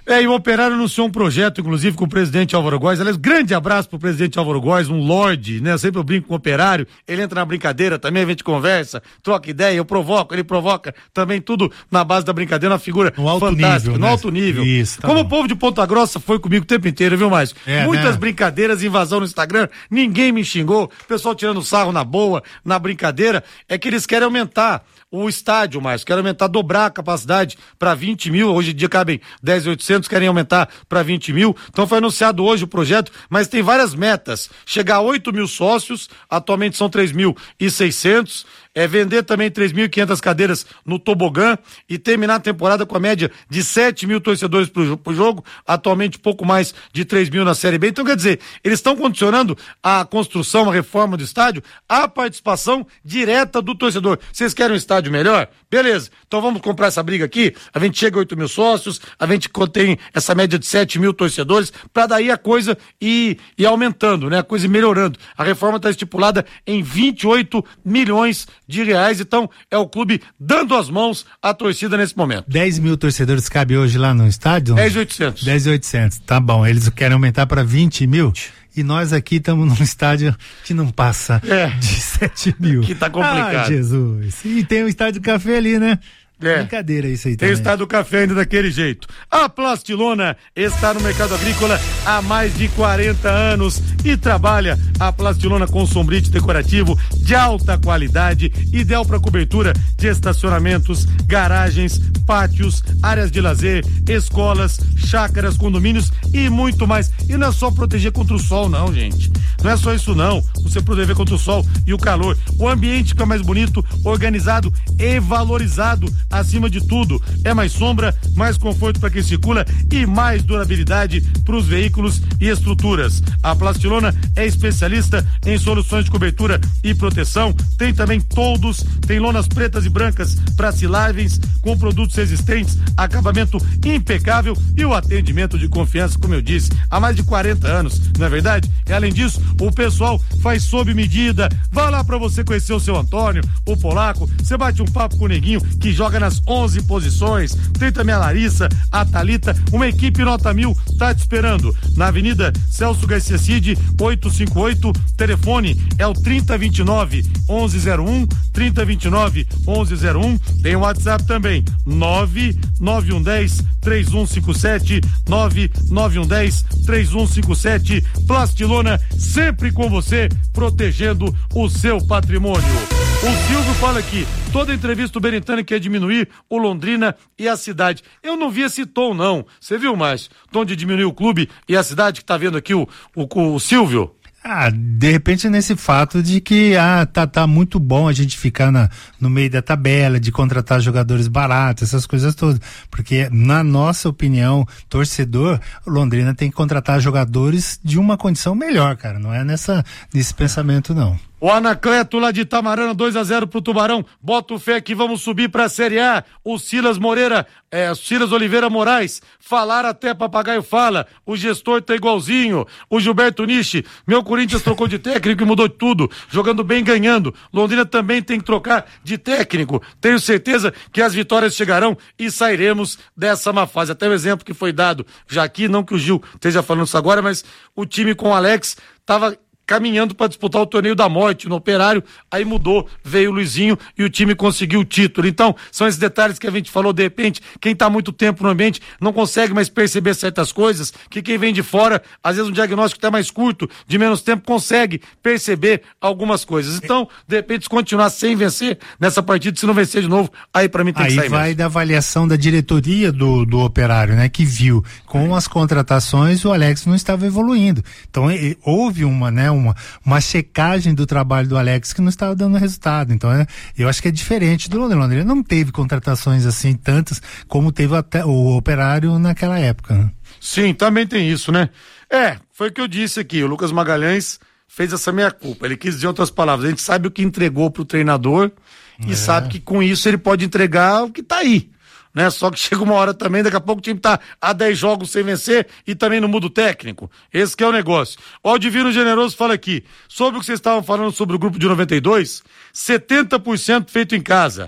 É, e o Operário anunciou um projeto, inclusive, com o presidente Álvaro Góes. Aliás, grande abraço pro presidente Álvaro Góes, um lorde, né? Eu sempre eu brinco com o Operário, ele entra na brincadeira também, a gente conversa, troca ideia, eu provoco, ele provoca, também tudo na base da brincadeira, uma figura no alto fantástica, nível, no né? alto nível. Isso, tá Como bom. o povo de Ponta Grossa foi comigo o tempo inteiro, viu, Márcio? É, Muitas né? brincadeiras, invasão no Instagram, ninguém me xingou, o pessoal tirando sarro na boa, na brincadeira, é que eles querem aumentar o estádio, mais querem aumentar, dobrar a capacidade para vinte mil, hoje em dia cabem dez mil e oitocentos, querem aumentar para vinte mil, então foi anunciado hoje o projeto, mas tem várias metas, chegar a oito mil sócios, atualmente são três mil e seiscentos, é vender também três mil e quinhentas cadeiras no tobogã e terminar a temporada com a média de sete mil torcedores pro, pro jogo, atualmente pouco mais de três mil na Série B. Então, quer dizer, eles estão condicionando a construção, a reforma do estádio à participação direta do torcedor. Vocês querem um estádio melhor? Beleza, então vamos comprar essa briga aqui, a gente chega a oito mil sócios, a gente tem essa média de sete mil torcedores, para daí a coisa ir, ir aumentando, né? A coisa ir melhorando. A reforma está estipulada em vinte e oito milhões de reais, então é o clube dando as mãos à torcida nesse momento. dez mil torcedores cabe hoje lá no estádio? dez mil e oitocentos. dez mil e oitocentos, tá bom, eles querem aumentar para vinte mil? E nós aqui estamos num estádio que não passa é. de sete mil. Que tá complicado. Ah, Jesus. E tem o estádio Café ali, né? É. Brincadeira isso aí Tem também. o estado do café ainda daquele jeito. A Plastilona está no mercado agrícola há mais de quarenta anos e trabalha a Plastilona com sombrite decorativo de alta qualidade, ideal para cobertura de estacionamentos, garagens, pátios, áreas de lazer, escolas, chácaras, condomínios e muito mais. E não é só proteger contra o sol, não, gente. Não é só isso, não. Você proteger contra o sol e o calor. O ambiente fica mais bonito, organizado e valorizado. Acima de tudo, é mais sombra, mais conforto para quem circula e mais durabilidade para os veículos e estruturas. A Plastilona é especialista em soluções de cobertura e proteção. Tem também toldos, tem lonas pretas e brancas para silagem com produtos resistentes, acabamento impecável e o atendimento de confiança, como eu disse, há mais de quarenta anos, não é verdade? E além disso, o pessoal faz sob medida. Vá lá para você conhecer o seu Antônio, o polaco, você bate um papo com o Neguinho que joga nas onze posições. Tem também a Larissa, a Thalita, uma equipe nota mil tá te esperando na Avenida Celso Garcia Cid, oitocentos e cinquenta e oito, telefone é o trinta, vinte e nove, onze zero um, trinta, vinte e nove, onze zero um, tem o WhatsApp também, nove nove um um zero, três um cinco sete, nove nove um um zero, três um cinco sete, Plastilona, sempre com você, protegendo o seu patrimônio. O Silvio fala aqui, toda entrevista do Berentani quer diminuir o Londrina e a cidade. Eu não vi esse tom, não. Você viu, mais tom de diminuir o clube e a cidade, que tá vendo aqui o, o, o Silvio? Ah, de repente nesse fato de que ah, tá, tá muito bom a gente ficar na, no meio da tabela, de contratar jogadores baratos, essas coisas todas. Porque, na nossa opinião, torcedor, o Londrina tem que contratar jogadores de uma condição melhor, cara. Não é nessa, nesse pensamento, não. O Anacleto lá de Itamarana, dois a zero pro Tubarão. Bota o fé que vamos subir pra Série A. O Silas Moreira, é, Silas Oliveira Moraes, falar até papagaio fala. O gestor tá igualzinho. O Gilberto Nishi, meu Corinthians trocou de técnico e mudou tudo. Jogando bem, ganhando. Londrina também tem que trocar de técnico. Tenho certeza que as vitórias chegarão e sairemos dessa má fase. Até o exemplo que foi dado já aqui, não que o Gil esteja falando isso agora, mas o time com o Alex tava caminhando para disputar o torneio da morte no Operário, aí mudou, veio o Luizinho e o time conseguiu o título. Então, são esses detalhes que a gente falou, de repente, quem está muito tempo no ambiente não consegue mais perceber certas coisas, que quem vem de fora, às vezes um diagnóstico até mais curto, de menos tempo, consegue perceber algumas coisas. Então, de repente, se continuar sem vencer nessa partida, se não vencer de novo, aí para mim tem aí que sair vai mesmo. Da avaliação da diretoria do, do Operário, né, que viu com as contratações o Alex não estava evoluindo. Então, e, houve uma, né, uma, uma checagem do trabalho do Alex que não estava dando resultado. Então, é, eu acho que é diferente do Londrina. Londrina não teve contratações assim tantas como teve até o Operário naquela época, né? Sim, também tem isso, né? É, foi o que eu disse aqui, o Lucas Magalhães fez essa meia-culpa, ele quis dizer outras palavras, a gente sabe o que entregou pro treinador e é. sabe que com isso ele pode entregar o que tá aí, né? Só que chega uma hora também, daqui a pouco o time tá a dez jogos sem vencer e também não muda o técnico. Esse que é o negócio. Ó, o Divino Generoso fala aqui, sobre o que vocês estavam falando sobre o grupo de noventa e dois, setenta por cento feito em casa.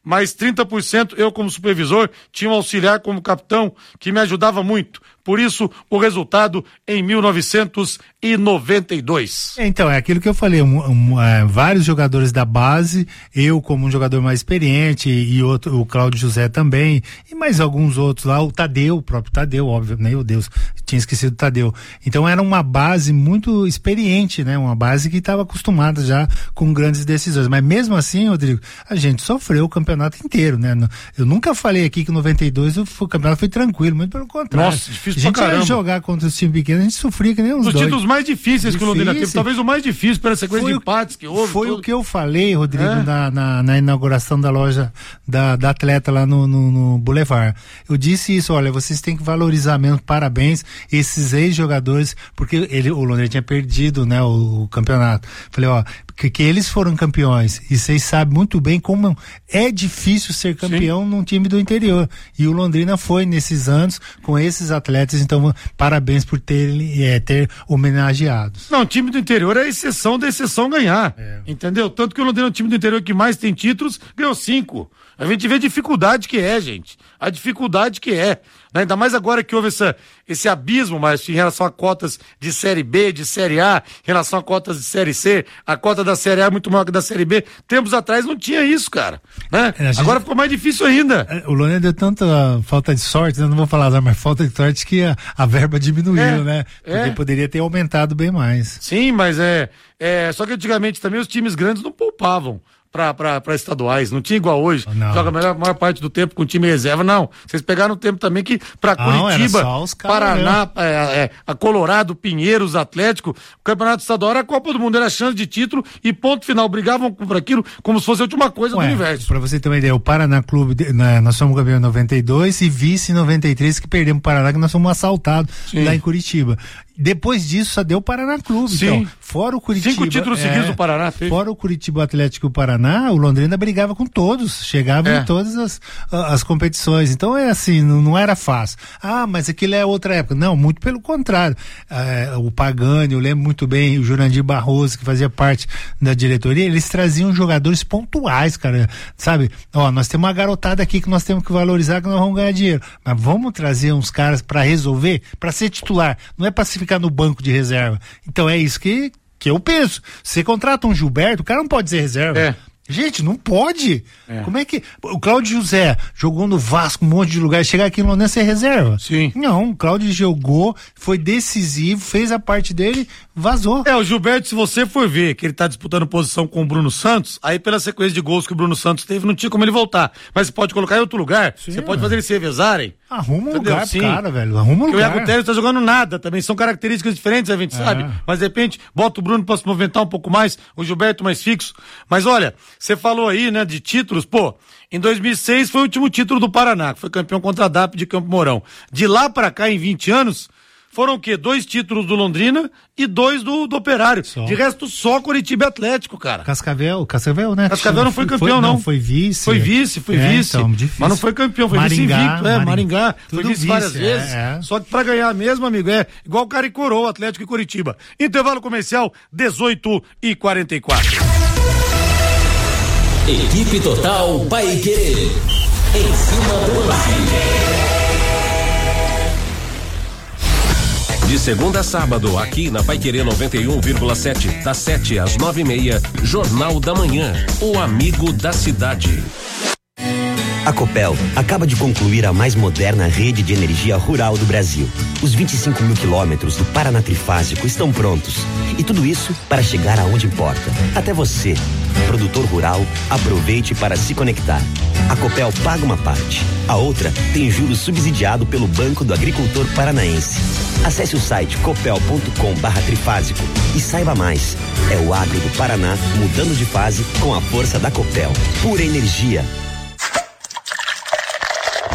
mais trinta por cento eu como supervisor, tinha um auxiliar como capitão que me ajudava muito. Por isso, o resultado em mil novecentos e noventa e dois. Então, é aquilo que eu falei, um, um, é, vários jogadores da base, eu como um jogador mais experiente e outro, o Cláudio José também, e mais alguns outros lá, o Tadeu, o próprio Tadeu, óbvio, meu Deus, tinha esquecido o Tadeu. Então era uma base muito experiente, né? Uma base que estava acostumada já com grandes decisões. Mas mesmo assim, Rodrigo, a gente sofreu o campeonato inteiro, né? Eu nunca falei aqui que em noventa e dois o, o campeonato foi tranquilo, muito pelo contrário. Nossa, difícil. A gente ia jogar contra os times pequenos, a gente sofria que nem uns Os dois. títulos mais difíceis que o Londrina teve, talvez o mais difícil pela sequência de empates que houve. Foi todo... o que eu falei, Rodrigo, é. na, na, na inauguração da loja da, da Atleta lá no, no, no Boulevard. Eu disse isso, olha, vocês têm que valorizar mesmo, parabéns, esses ex-jogadores, porque ele, o Londrina tinha perdido, né, o, o campeonato. Falei, ó, que, que eles foram campeões, e vocês sabem muito bem como é difícil ser campeão Sim. num time do interior. E o Londrina foi nesses anos com esses atletas, então parabéns por ter, é, ter homenageados. Não, o time do interior é a exceção da exceção ganhar, é. entendeu? Tanto que o Londrina é o time do interior que mais tem títulos, ganhou cinco. A gente vê a dificuldade que é, gente. A dificuldade que é. Né? Ainda mais agora que houve essa, esse abismo, mas em relação a cotas de Série B, de Série A, em relação a cotas de Série C, a cota da Série A é muito maior que da Série B. Tempos atrás não tinha isso, cara. Né? É, gente... Agora ficou mais difícil ainda. O Londrina deu tanta falta de sorte, né? Não vou falar, mas falta de sorte que a, a verba diminuiu, é, né? Porque é. poderia ter aumentado bem mais. Sim, mas é, é. Só que antigamente também os times grandes não poupavam. Para estaduais, não tinha igual hoje, não. Joga a maior, maior parte do tempo com time reserva, não, vocês pegaram o tempo também que para Curitiba, Paraná, é, é, a Colorado, Pinheiros, Atlético, o Campeonato Estadual era a Copa do Mundo, era chance de título e ponto final, brigavam por aquilo como se fosse a última coisa Ué, do universo. Para você ter uma ideia, o Paraná Clube, né, nós somos campeão em noventa e dois e vice em noventa e três, que perdemos o Paraná, que nós fomos assaltados Sim. lá em Curitiba. Depois disso, só deu o Paraná Clube. Sim. Então, fora o Curitiba. Cinco títulos é, seguidos do Paraná. Fez. Fora o Curitiba Atlético e o Paraná, o Londrina brigava com todos. Chegava é. em todas as, as competições. Então, é assim, não, não era fácil. Ah, mas aquilo é outra época. Não, muito pelo contrário. É, o Pagani, eu lembro muito bem, o Jurandir Barroso, que fazia parte da diretoria, eles traziam jogadores pontuais, cara. Sabe? Ó, nós temos uma garotada aqui que nós temos que valorizar, que nós vamos ganhar dinheiro. Mas vamos trazer uns caras para resolver, para ser titular. Não é para se ficar no banco de reserva. Então é isso que, que eu penso. Você contrata um Gilberto, o cara não pode ser reserva. É. Gente, não pode. É. Como é que... O Cláudio José jogou no Vasco, um monte de lugar, chegar aqui em Londrina ser reserva? Sim. Não, o Cláudio jogou, foi decisivo, fez a parte dele, vazou. É, o Gilberto, se você for ver que ele tá disputando posição com o Bruno Santos, aí pela sequência de gols que o Bruno Santos teve, não tinha como ele voltar. Mas você pode colocar em outro lugar, Sim, você pode fazer eles se revezarem. Arruma um lugar pro cara, velho. Arruma um Porque lugar. o Iago Teles tá jogando nada também. São características diferentes, a gente é. sabe. Mas de repente, bota o Bruno pra se movimentar um pouco mais, o Gilberto mais fixo. Mas olha, você falou aí, né, de títulos. Pô, em dois mil e seis foi o último título do Paraná, que foi campeão contra a D A P de Campo Mourão. De lá pra cá, em vinte anos, foram o quê? Dois títulos do Londrina e dois do, do Operário. Só. De resto, só Curitiba Atlético, cara. Cascavel, Cascavel, né? Cascavel não foi campeão, foi, não. Não, foi vice. Foi vice, foi é, vice. Então, difícil. Mas não foi campeão, foi Maringá, vice invicto. É, Maringá. Maringá. Foi vice, vice várias é, vezes. É. Só que pra ganhar mesmo, amigo, é igual o cara e coroa, Atlético e Curitiba. Intervalo comercial, dezoito e quarenta e quatro. Equipe Total Paiquerê. Em cima do lance. De segunda a sábado, aqui na Paiquerê noventa e um vírgula sete, das sete às nove e meia, Jornal da Manhã, o amigo da cidade. A Copel acaba de concluir a mais moderna rede de energia rural do Brasil. Os vinte e cinco mil quilômetros do Paraná Trifásico estão prontos. E tudo isso para chegar aonde importa. Até você, produtor rural, aproveite para se conectar. A Copel paga uma parte. A outra tem juros subsidiado pelo Banco do Agricultor Paranaense. Acesse o site copel ponto com barra trifásico e saiba mais. É o agro do Paraná mudando de fase com a força da Copel. Pura energia.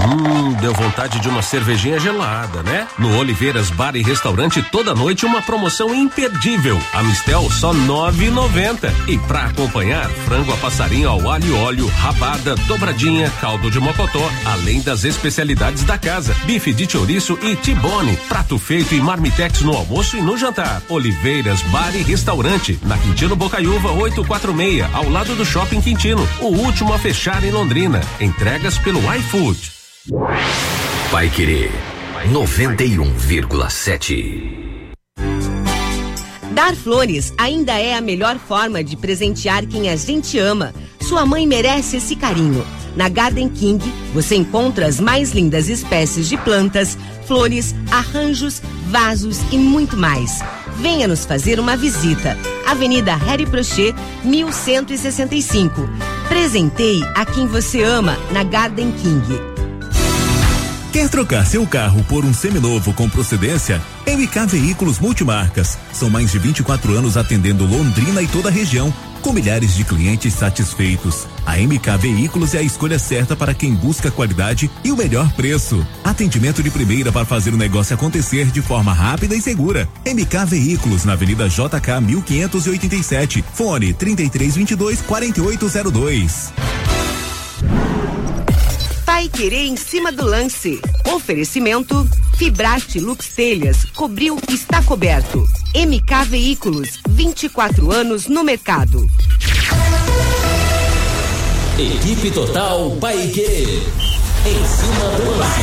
Hum, deu vontade de uma cervejinha gelada, né? No Oliveiras Bar e Restaurante toda noite uma promoção imperdível. A Mistel só nove e noventa. E pra acompanhar, frango a passarinho ao alho e óleo, rabada, dobradinha, caldo de mocotó, além das especialidades da casa, bife de chouriço e tibone, prato feito e marmitex no almoço e no jantar. Oliveiras Bar e Restaurante, na Quintino Bocaiúva oitocentos e quarenta e seis, ao lado do Shopping Quintino, o último a fechar em Londrina. Entregas pelo iFood. Paiquerê noventa e um vírgula sete. Dar flores ainda é a melhor forma de presentear quem a gente ama. Sua mãe merece esse carinho. Na Garden King, você encontra as mais lindas espécies de plantas, flores, arranjos, vasos e muito mais. Venha nos fazer uma visita. Avenida Harry Prochet, mil cento e sessenta e cinco. Presenteie a quem você ama na Garden King. Quer trocar seu carro por um seminovo com procedência? M K Veículos Multimarcas. São mais de vinte e quatro anos atendendo Londrina e toda a região, com milhares de clientes satisfeitos. A M K Veículos é a escolha certa para quem busca qualidade e o melhor preço. Atendimento de primeira para fazer o negócio acontecer de forma rápida e segura. M K Veículos, na Avenida J K mil quinhentos e oitenta e sete. Fone trinta e três vinte e dois, quarenta e oito zero dois. Paiquerê em cima do lance. Oferecimento Fibrate Lux Telhas, cobriu, está coberto. M K Veículos, vinte e quatro anos no mercado. Equipe Total Paiquerê em cima do lance.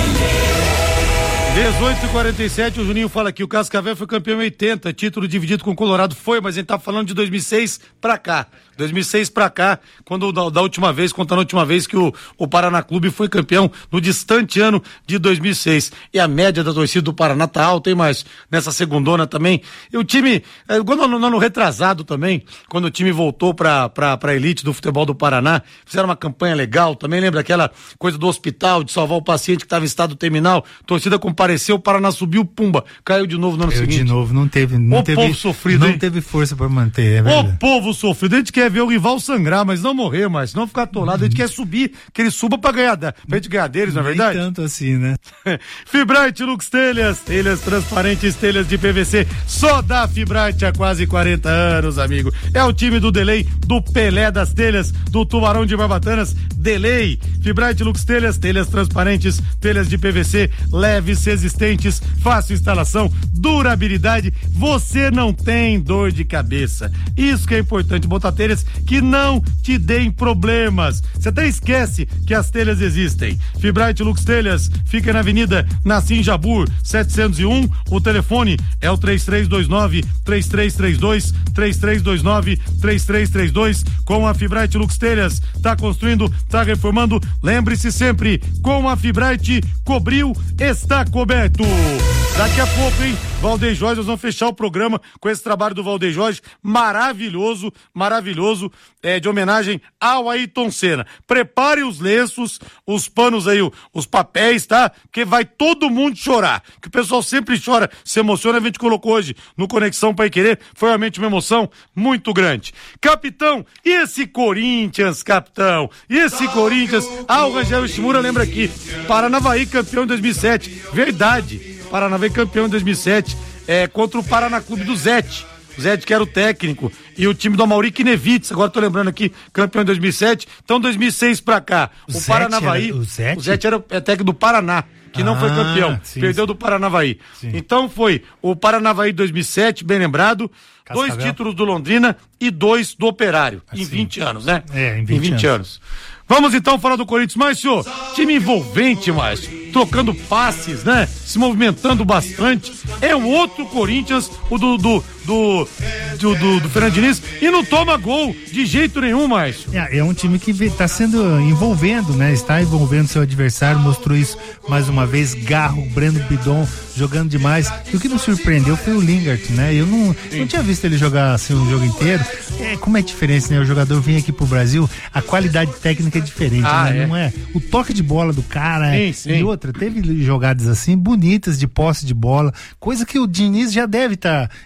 dezoito e quarenta e sete, o Juninho fala aqui, o Cascavel foi campeão em oitenta, título dividido com o Colorado foi, mas ele tá falando de dois mil e seis pra cá. dois mil e seis pra cá, quando da, da última vez, contando a última vez que o, o Paraná Clube foi campeão no distante ano de dois mil e seis. E a média da torcida do Paraná tá alta, hein, mas nessa segundona também. E o time, é, quando no ano retrasado também, quando o time voltou pra, pra, pra elite do futebol do Paraná, fizeram uma campanha legal, também lembra aquela coisa do hospital, de salvar o paciente que tava em estado terminal, torcida compareceu, o Paraná subiu, pumba, caiu de novo no ano caiu seguinte. de novo, não teve, não o teve, povo sofrido, não hein? teve força pra manter, é o verdade. povo sofrido, a gente quer ver o rival sangrar, mas não morrer mais, não ficar atolado, a gente quer subir, que ele suba pra ganhar, pra gente ganhar deles, não é verdade? Nem tanto assim, né? Fibrate Lux Telhas, telhas transparentes, telhas de P V C, só dá Fibrate há quase quarenta anos, amigo. É o time do Delay, do Pelé das telhas, do Tubarão de Barbatanas, Delay. Fibrate Lux Telhas, telhas transparentes, telhas de P V C, leves, resistentes, fácil instalação, durabilidade, você não tem dor de cabeça. Isso que é importante, botar telhas que não te deem problemas. Você até esquece que as telhas existem. Fibrate Lux Telhas fica na Avenida Nassim Jabur, setecentos e um. O telefone é o três três dois nove, três três três dois, três três dois nove, três três três dois. Com a Fibrate Lux Telhas, tá construindo, tá reformando. Lembre-se sempre, com a Fibrate, cobriu, está coberto. Daqui a pouco, hein? Valdeir Jorge, nós vamos fechar o programa com esse trabalho do Valdeir Jorge, maravilhoso, maravilhoso, é, de homenagem ao Ayrton Senna. Prepare os lenços, os panos aí, os papéis, tá? Porque vai todo mundo chorar, que o pessoal sempre chora, se emociona, a gente colocou hoje no Conexão Paiquerê, foi realmente uma emoção muito grande. Capitão, e esse Corinthians, capitão? E esse Corinthians? Ah, o Rangel Ishimura lembra aqui, Paranavaí campeão em dois mil e sete, verdade. Paranavaí campeão em dois mil e sete, é, contra o Paraná Clube do Zete. O Zete que era o técnico. E o time do Amaury Kinevitz, agora tô lembrando aqui, campeão em dois mil e sete. Então, dois mil e seis pra cá. O, o Paranavaí. Era, o, Zete? o Zete era é, técnico do Paraná, que ah, não foi campeão. Sim, perdeu sim. do Paranavaí. Sim. Então foi o Paranavaí dois mil e sete, bem lembrado. Cascavel. Dois títulos do Londrina e dois do Operário. Assim. Em vinte anos, né? É, em vinte, em vinte anos. anos. Vamos então falar do Corinthians, Márcio. Time envolvente, Márcio. Trocando passes, né? Se movimentando bastante. É um outro Corinthians, o do do, do, do, do, do Fernando Diniz. E não toma gol de jeito nenhum, Márcio. É, é um time que está sendo envolvendo, né? Está envolvendo seu adversário. Mostrou isso mais uma vez. Garro, Breno Bidon jogando demais. E o que nos surpreendeu foi o Lingard, né? Eu não, não tinha visto ele jogar assim o jogo inteiro. É, como é a diferença, né? O jogador vem aqui pro Brasil, a qualidade técnica é diferente, ah, né? É. Não é? O toque de bola do cara sim, é, sim. E outra, teve jogadas assim bonitas de posse de bola, coisa que o Diniz já deve estar tá, é,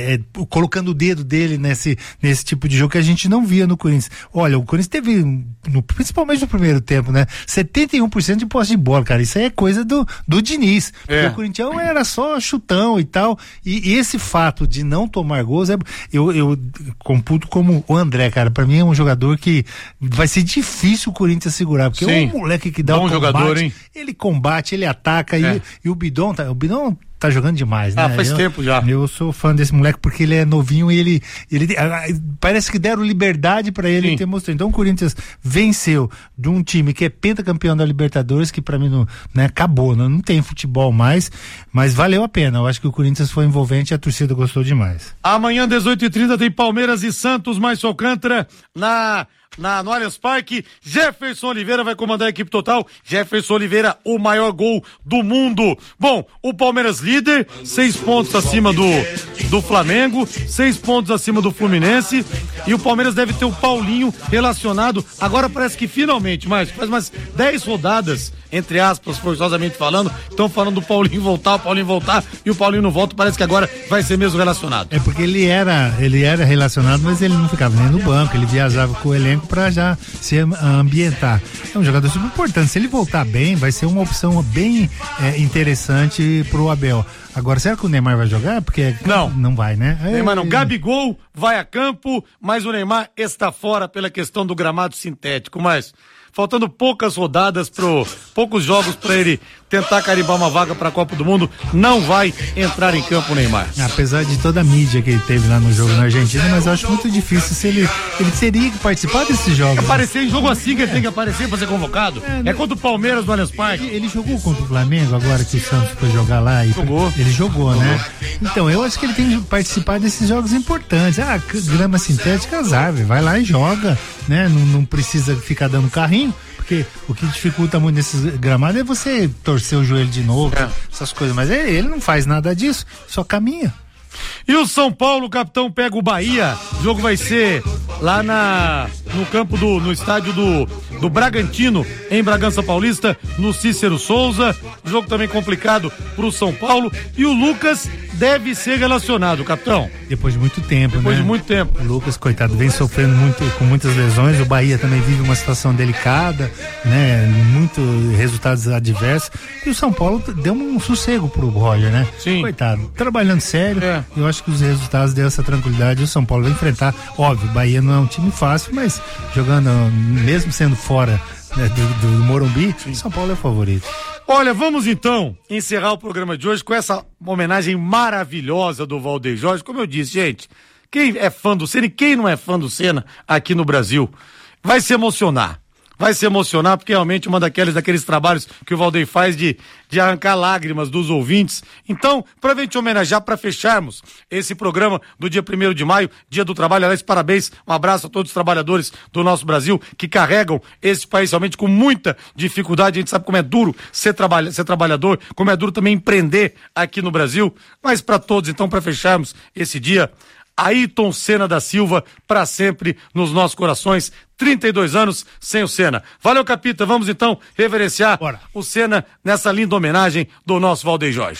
é, colocando o dedo dele nesse, nesse tipo de jogo que a gente não via no Corinthians. Olha, o Corinthians teve, no, principalmente no primeiro tempo, né? setenta e um por cento de posse de bola, cara. Isso aí é coisa do, do Diniz. É. O Corinthians era só chutão e tal. E, e esse fato de não tomar gols, é, eu, eu computo como o André, cara. Pra mim é um jogador que vai ser difícil o Corinthians segurar, porque Sim. é um moleque que dá Bom o combate, jogador, hein? Ele combate, ele ataca, é. e, e o Bidon, tá, o Bidon tá jogando demais, né? Ah, faz eu, tempo já. Eu sou fã desse moleque porque ele é novinho e ele, ele parece que deram liberdade pra ele Sim. ter mostrado. Então o Corinthians venceu de um time que é pentacampeão da Libertadores, que pra mim não, né, acabou, não, não tem futebol mais, mas valeu a pena. Eu acho que o Corinthians foi envolvente e a torcida gostou demais. Amanhã, dezoito e trinta, tem Palmeiras e Santos, mais Alcântara na... Na, no Allianz Parque. Jefferson Oliveira vai comandar a equipe total. Jefferson Oliveira, o maior gol do mundo. Bom, o Palmeiras líder, seis pontos acima do, do Flamengo, seis pontos acima do Fluminense, e o Palmeiras deve ter o Paulinho relacionado, agora parece que finalmente, mas faz umas dez rodadas, entre aspas, forçosamente falando, estão falando do Paulinho voltar, o Paulinho voltar, e o Paulinho não volta, parece que agora vai ser mesmo relacionado. É porque ele era, ele era relacionado, mas ele não ficava nem no banco, ele viajava com o elenco para já se ambientar. É um jogador super importante. Se ele voltar bem, vai ser uma opção bem é, interessante pro Abel. Agora, será que o Neymar vai jogar? Porque não, não vai, né? Neymar não. Gabigol vai a campo, mas o Neymar está fora pela questão do gramado sintético. Mas faltando poucas rodadas pro, poucos jogos para ele tentar carimbar uma vaga para a Copa do Mundo, não vai entrar em campo o Neymar. Apesar de toda a mídia que ele teve lá no jogo na Argentina, mas eu acho muito difícil se ele, ele teria que participar desses jogos. Aparecer em jogo assim que ele tem que aparecer para ser convocado. É, é contra o Palmeiras no Allianz Parque. Ele, ele jogou contra o Flamengo agora que o Santos foi jogar lá. E jogou. Ele jogou, jogou, né? Então, eu acho que ele tem que participar desses jogos importantes. Ah, grama sintética, azar, vai lá e joga, né? Não, não precisa ficar dando carrinho. Porque o que dificulta muito nesses gramados é você torcer o joelho de novo, é. essas coisas, mas ele, ele não faz nada disso, só caminha. E o São Paulo, o capitão, pega o Bahia. O jogo vai ser lá na, no campo do, no estádio do, do Bragantino, em Bragança Paulista, no Cícero Souza. Jogo também complicado pro São Paulo. E o Lucas deve ser relacionado, capitão. Depois de muito tempo, Depois né? de muito tempo. O Lucas, coitado, vem sofrendo muito, com muitas lesões. O Bahia também vive uma situação delicada, né? Muito resultados adversos. E o São Paulo deu um sossego pro Roger, né? Sim. Coitado, trabalhando sério. É. Eu acho que os resultados deu essa tranquilidade. O São Paulo vai enfrentar, óbvio, o Bahia não é um time fácil, mas jogando, mesmo sendo fora, né, do, do Morumbi, o São Paulo é o favorito. Olha, vamos então encerrar o programa de hoje com essa homenagem maravilhosa do Valdeir Jorge. Como eu disse, gente, quem é fã do Senna e quem não é fã do Senna aqui no Brasil vai se emocionar. Vai se emocionar porque realmente uma daqueles, daqueles trabalhos que o Valdeir faz de, de arrancar lágrimas dos ouvintes. Então, pra gente homenagear, pra fecharmos esse programa do dia primeiro de maio, dia do trabalho, aliás, parabéns, um abraço a todos os trabalhadores do nosso Brasil que carregam esse país realmente com muita dificuldade. A gente sabe como é duro ser, trabalha, ser trabalhador, como é duro também empreender aqui no Brasil. Mas pra todos, então, pra fecharmos esse dia, Ayrton Senna da Silva, para sempre nos nossos corações, trinta e dois anos sem o Senna. Valeu, Capita, vamos então reverenciar Bora. o Senna nessa linda homenagem do nosso Valdeir Jorge.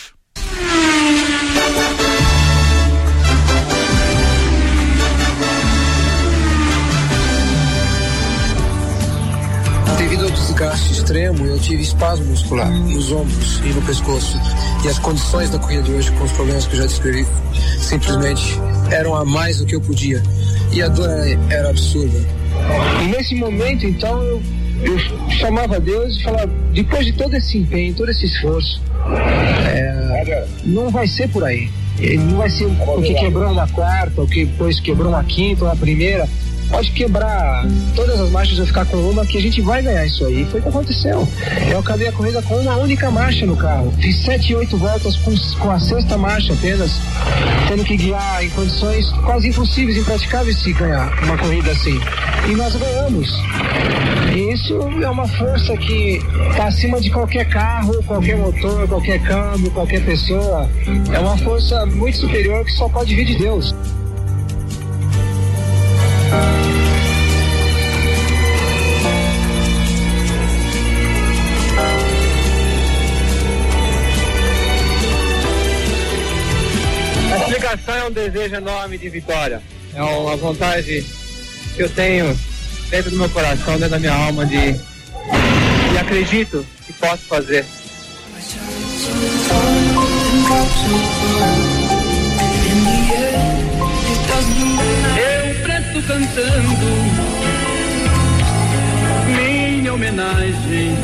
Devido ao desgaste extremo, eu tive espasmo muscular nos ombros e no pescoço. E as condições da corrida de hoje, com os problemas que eu já descrevi, simplesmente eram a mais do que eu podia. E a dor era absurda. E nesse momento, então, eu, eu chamava a Deus e falava, depois de todo esse empenho, todo esse esforço, é, não vai ser por aí. Não vai ser o que quebrou na quarta, o que depois quebrou na quinta ou na primeira. Pode quebrar todas as marchas, eu ficar com uma, que a gente vai ganhar isso aí. Foi o que aconteceu. Eu acabei a corrida com uma única marcha no carro. Fiz sete, oito voltas com, com a sexta marcha apenas, tendo que guiar em condições quase impossíveis, impraticáveis se ganhar uma corrida assim. E nós ganhamos. E isso é uma força que está acima de qualquer carro, qualquer motor, qualquer câmbio, qualquer pessoa. É uma força muito superior que só pode vir de Deus. A explicação é o um desejo enorme de vitória. É uma vontade que eu tenho dentro do meu coração, dentro da minha alma, de e acredito que posso fazer. Eu presto cantando minha homenagem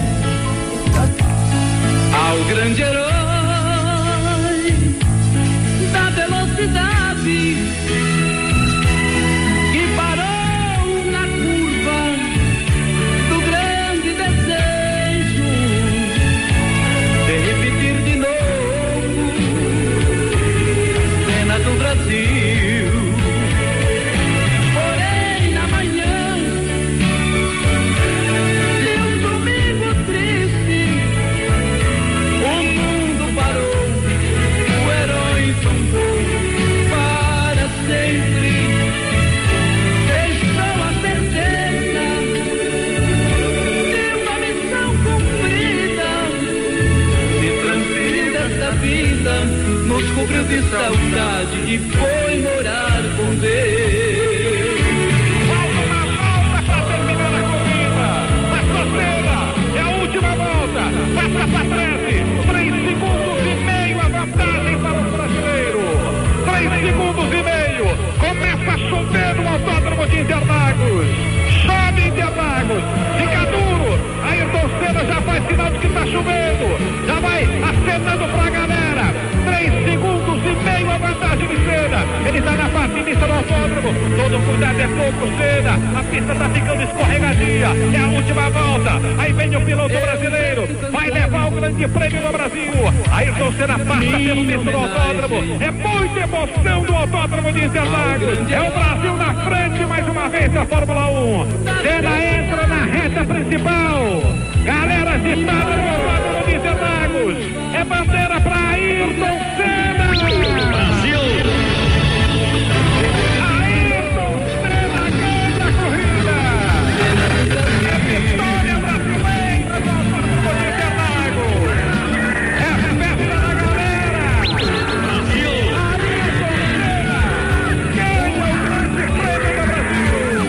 ao grande herói da velocidade que parou na curva do grande desejo de repetir de novo cena do Brasil. Porém, na manhã de um domingo triste, o mundo parou, o herói tombou para sempre. Deixou a certeza de uma missão cumprida, se transferiu desta vida, nos cobriu de saudade e foi morar com Deus. Falta uma volta para terminar a corrida. Mas Costeira, é a última volta. Passa para treze. Três segundos e meio a vantagem para o brasileiro. Três segundos e meio. Começa a chover no Autódromo de Interlagos. Chove Interlagos. Fica duro. Ayrton Senna já faz sinal de que está chovendo. Já vai acenando para a galera. Três segundos e meio a vantagem de Senna. Ele está na parte inicial do autódromo. Todo cuidado é pouco, Senna. A pista está ficando escorregadia. É a última volta. Aí vem o piloto brasileiro. Vai levar o grande prêmio do Brasil. Ayrton Senna passa pelo misto do autódromo. É muita emoção do autódromo de Interlagos. É o Brasil na frente mais uma vez da Fórmula um. Senna entra na reta principal. Galera agitada no autódromo de Interlagos. É bandeira para Ayrton Senna. Brasil. Ayrton Senna ganha a corrida. É vitória brasileira do autódromo de Interlagos. É a festa da galera. Brasil. Ayrton Senna ganha o grande prêmio do Brasil.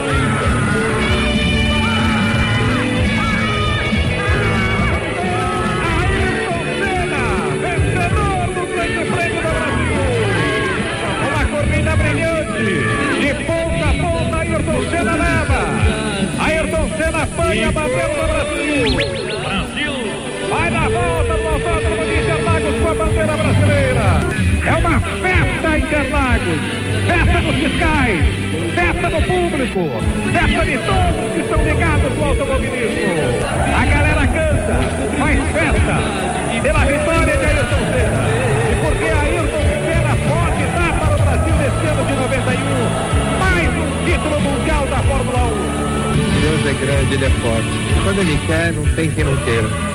Vencedor do Grande Prêmio do Brasil. Uma corrida brilhante. De ponta a ponta, Ayrton Senna leva. Ayrton Senna apanha a bandeira do Brasil. Brasil. Vai na volta do Autódromo de Interlagos com a bandeira brasileira. É uma festa Interlagos. Festa dos fiscais. Festa do público. Festa de todos que estão ligados no automobilismo. A galera canta, faz festa pela vitória de Ayrton Senna. E porque Ayrton Senna pode dar para o Brasil nesse ano de noventa e um mais um título mundial da Fórmula um. Deus é grande, ele é forte. Quando ele quer, não tem quem não queira.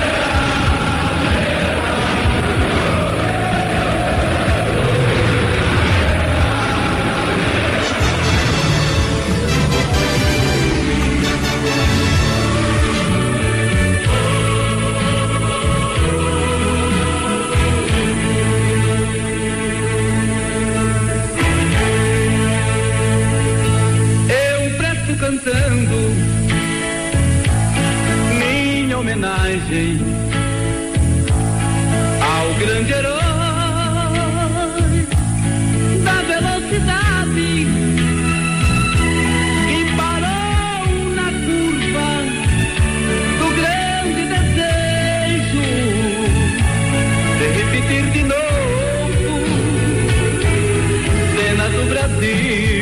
Cantando minha homenagem ao grande herói da velocidade que parou na curva do grande desejo de repetir de novo cena do Brasil.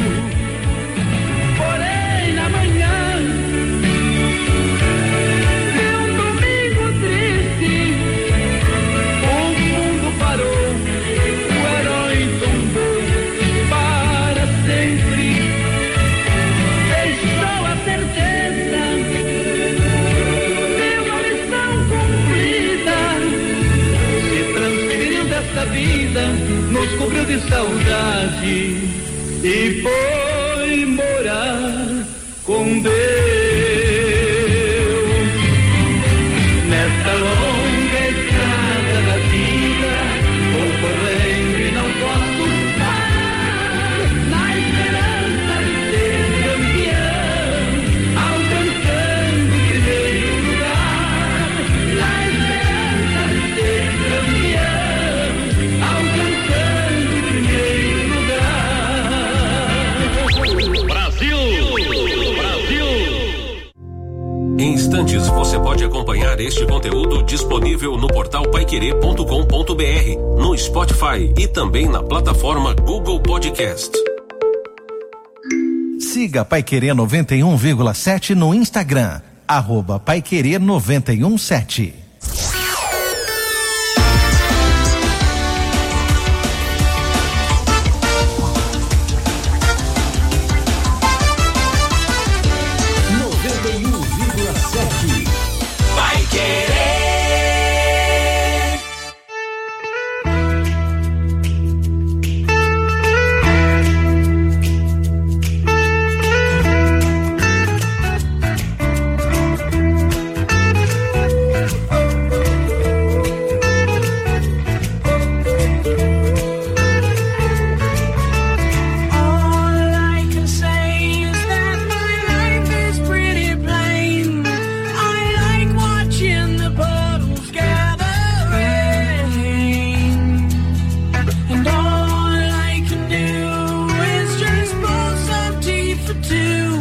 Vida nos cobriu de saudade e foi morar com Deus. Nesta longa estrada da vida, vou correndo e não posso instantes você pode acompanhar este conteúdo disponível no portal paiquerê ponto com ponto br, no Spotify e também na plataforma Google Podcast. Siga Paiquerê noventa e um vírgula sete no Instagram, arroba Paiquerê noventa e um sete. two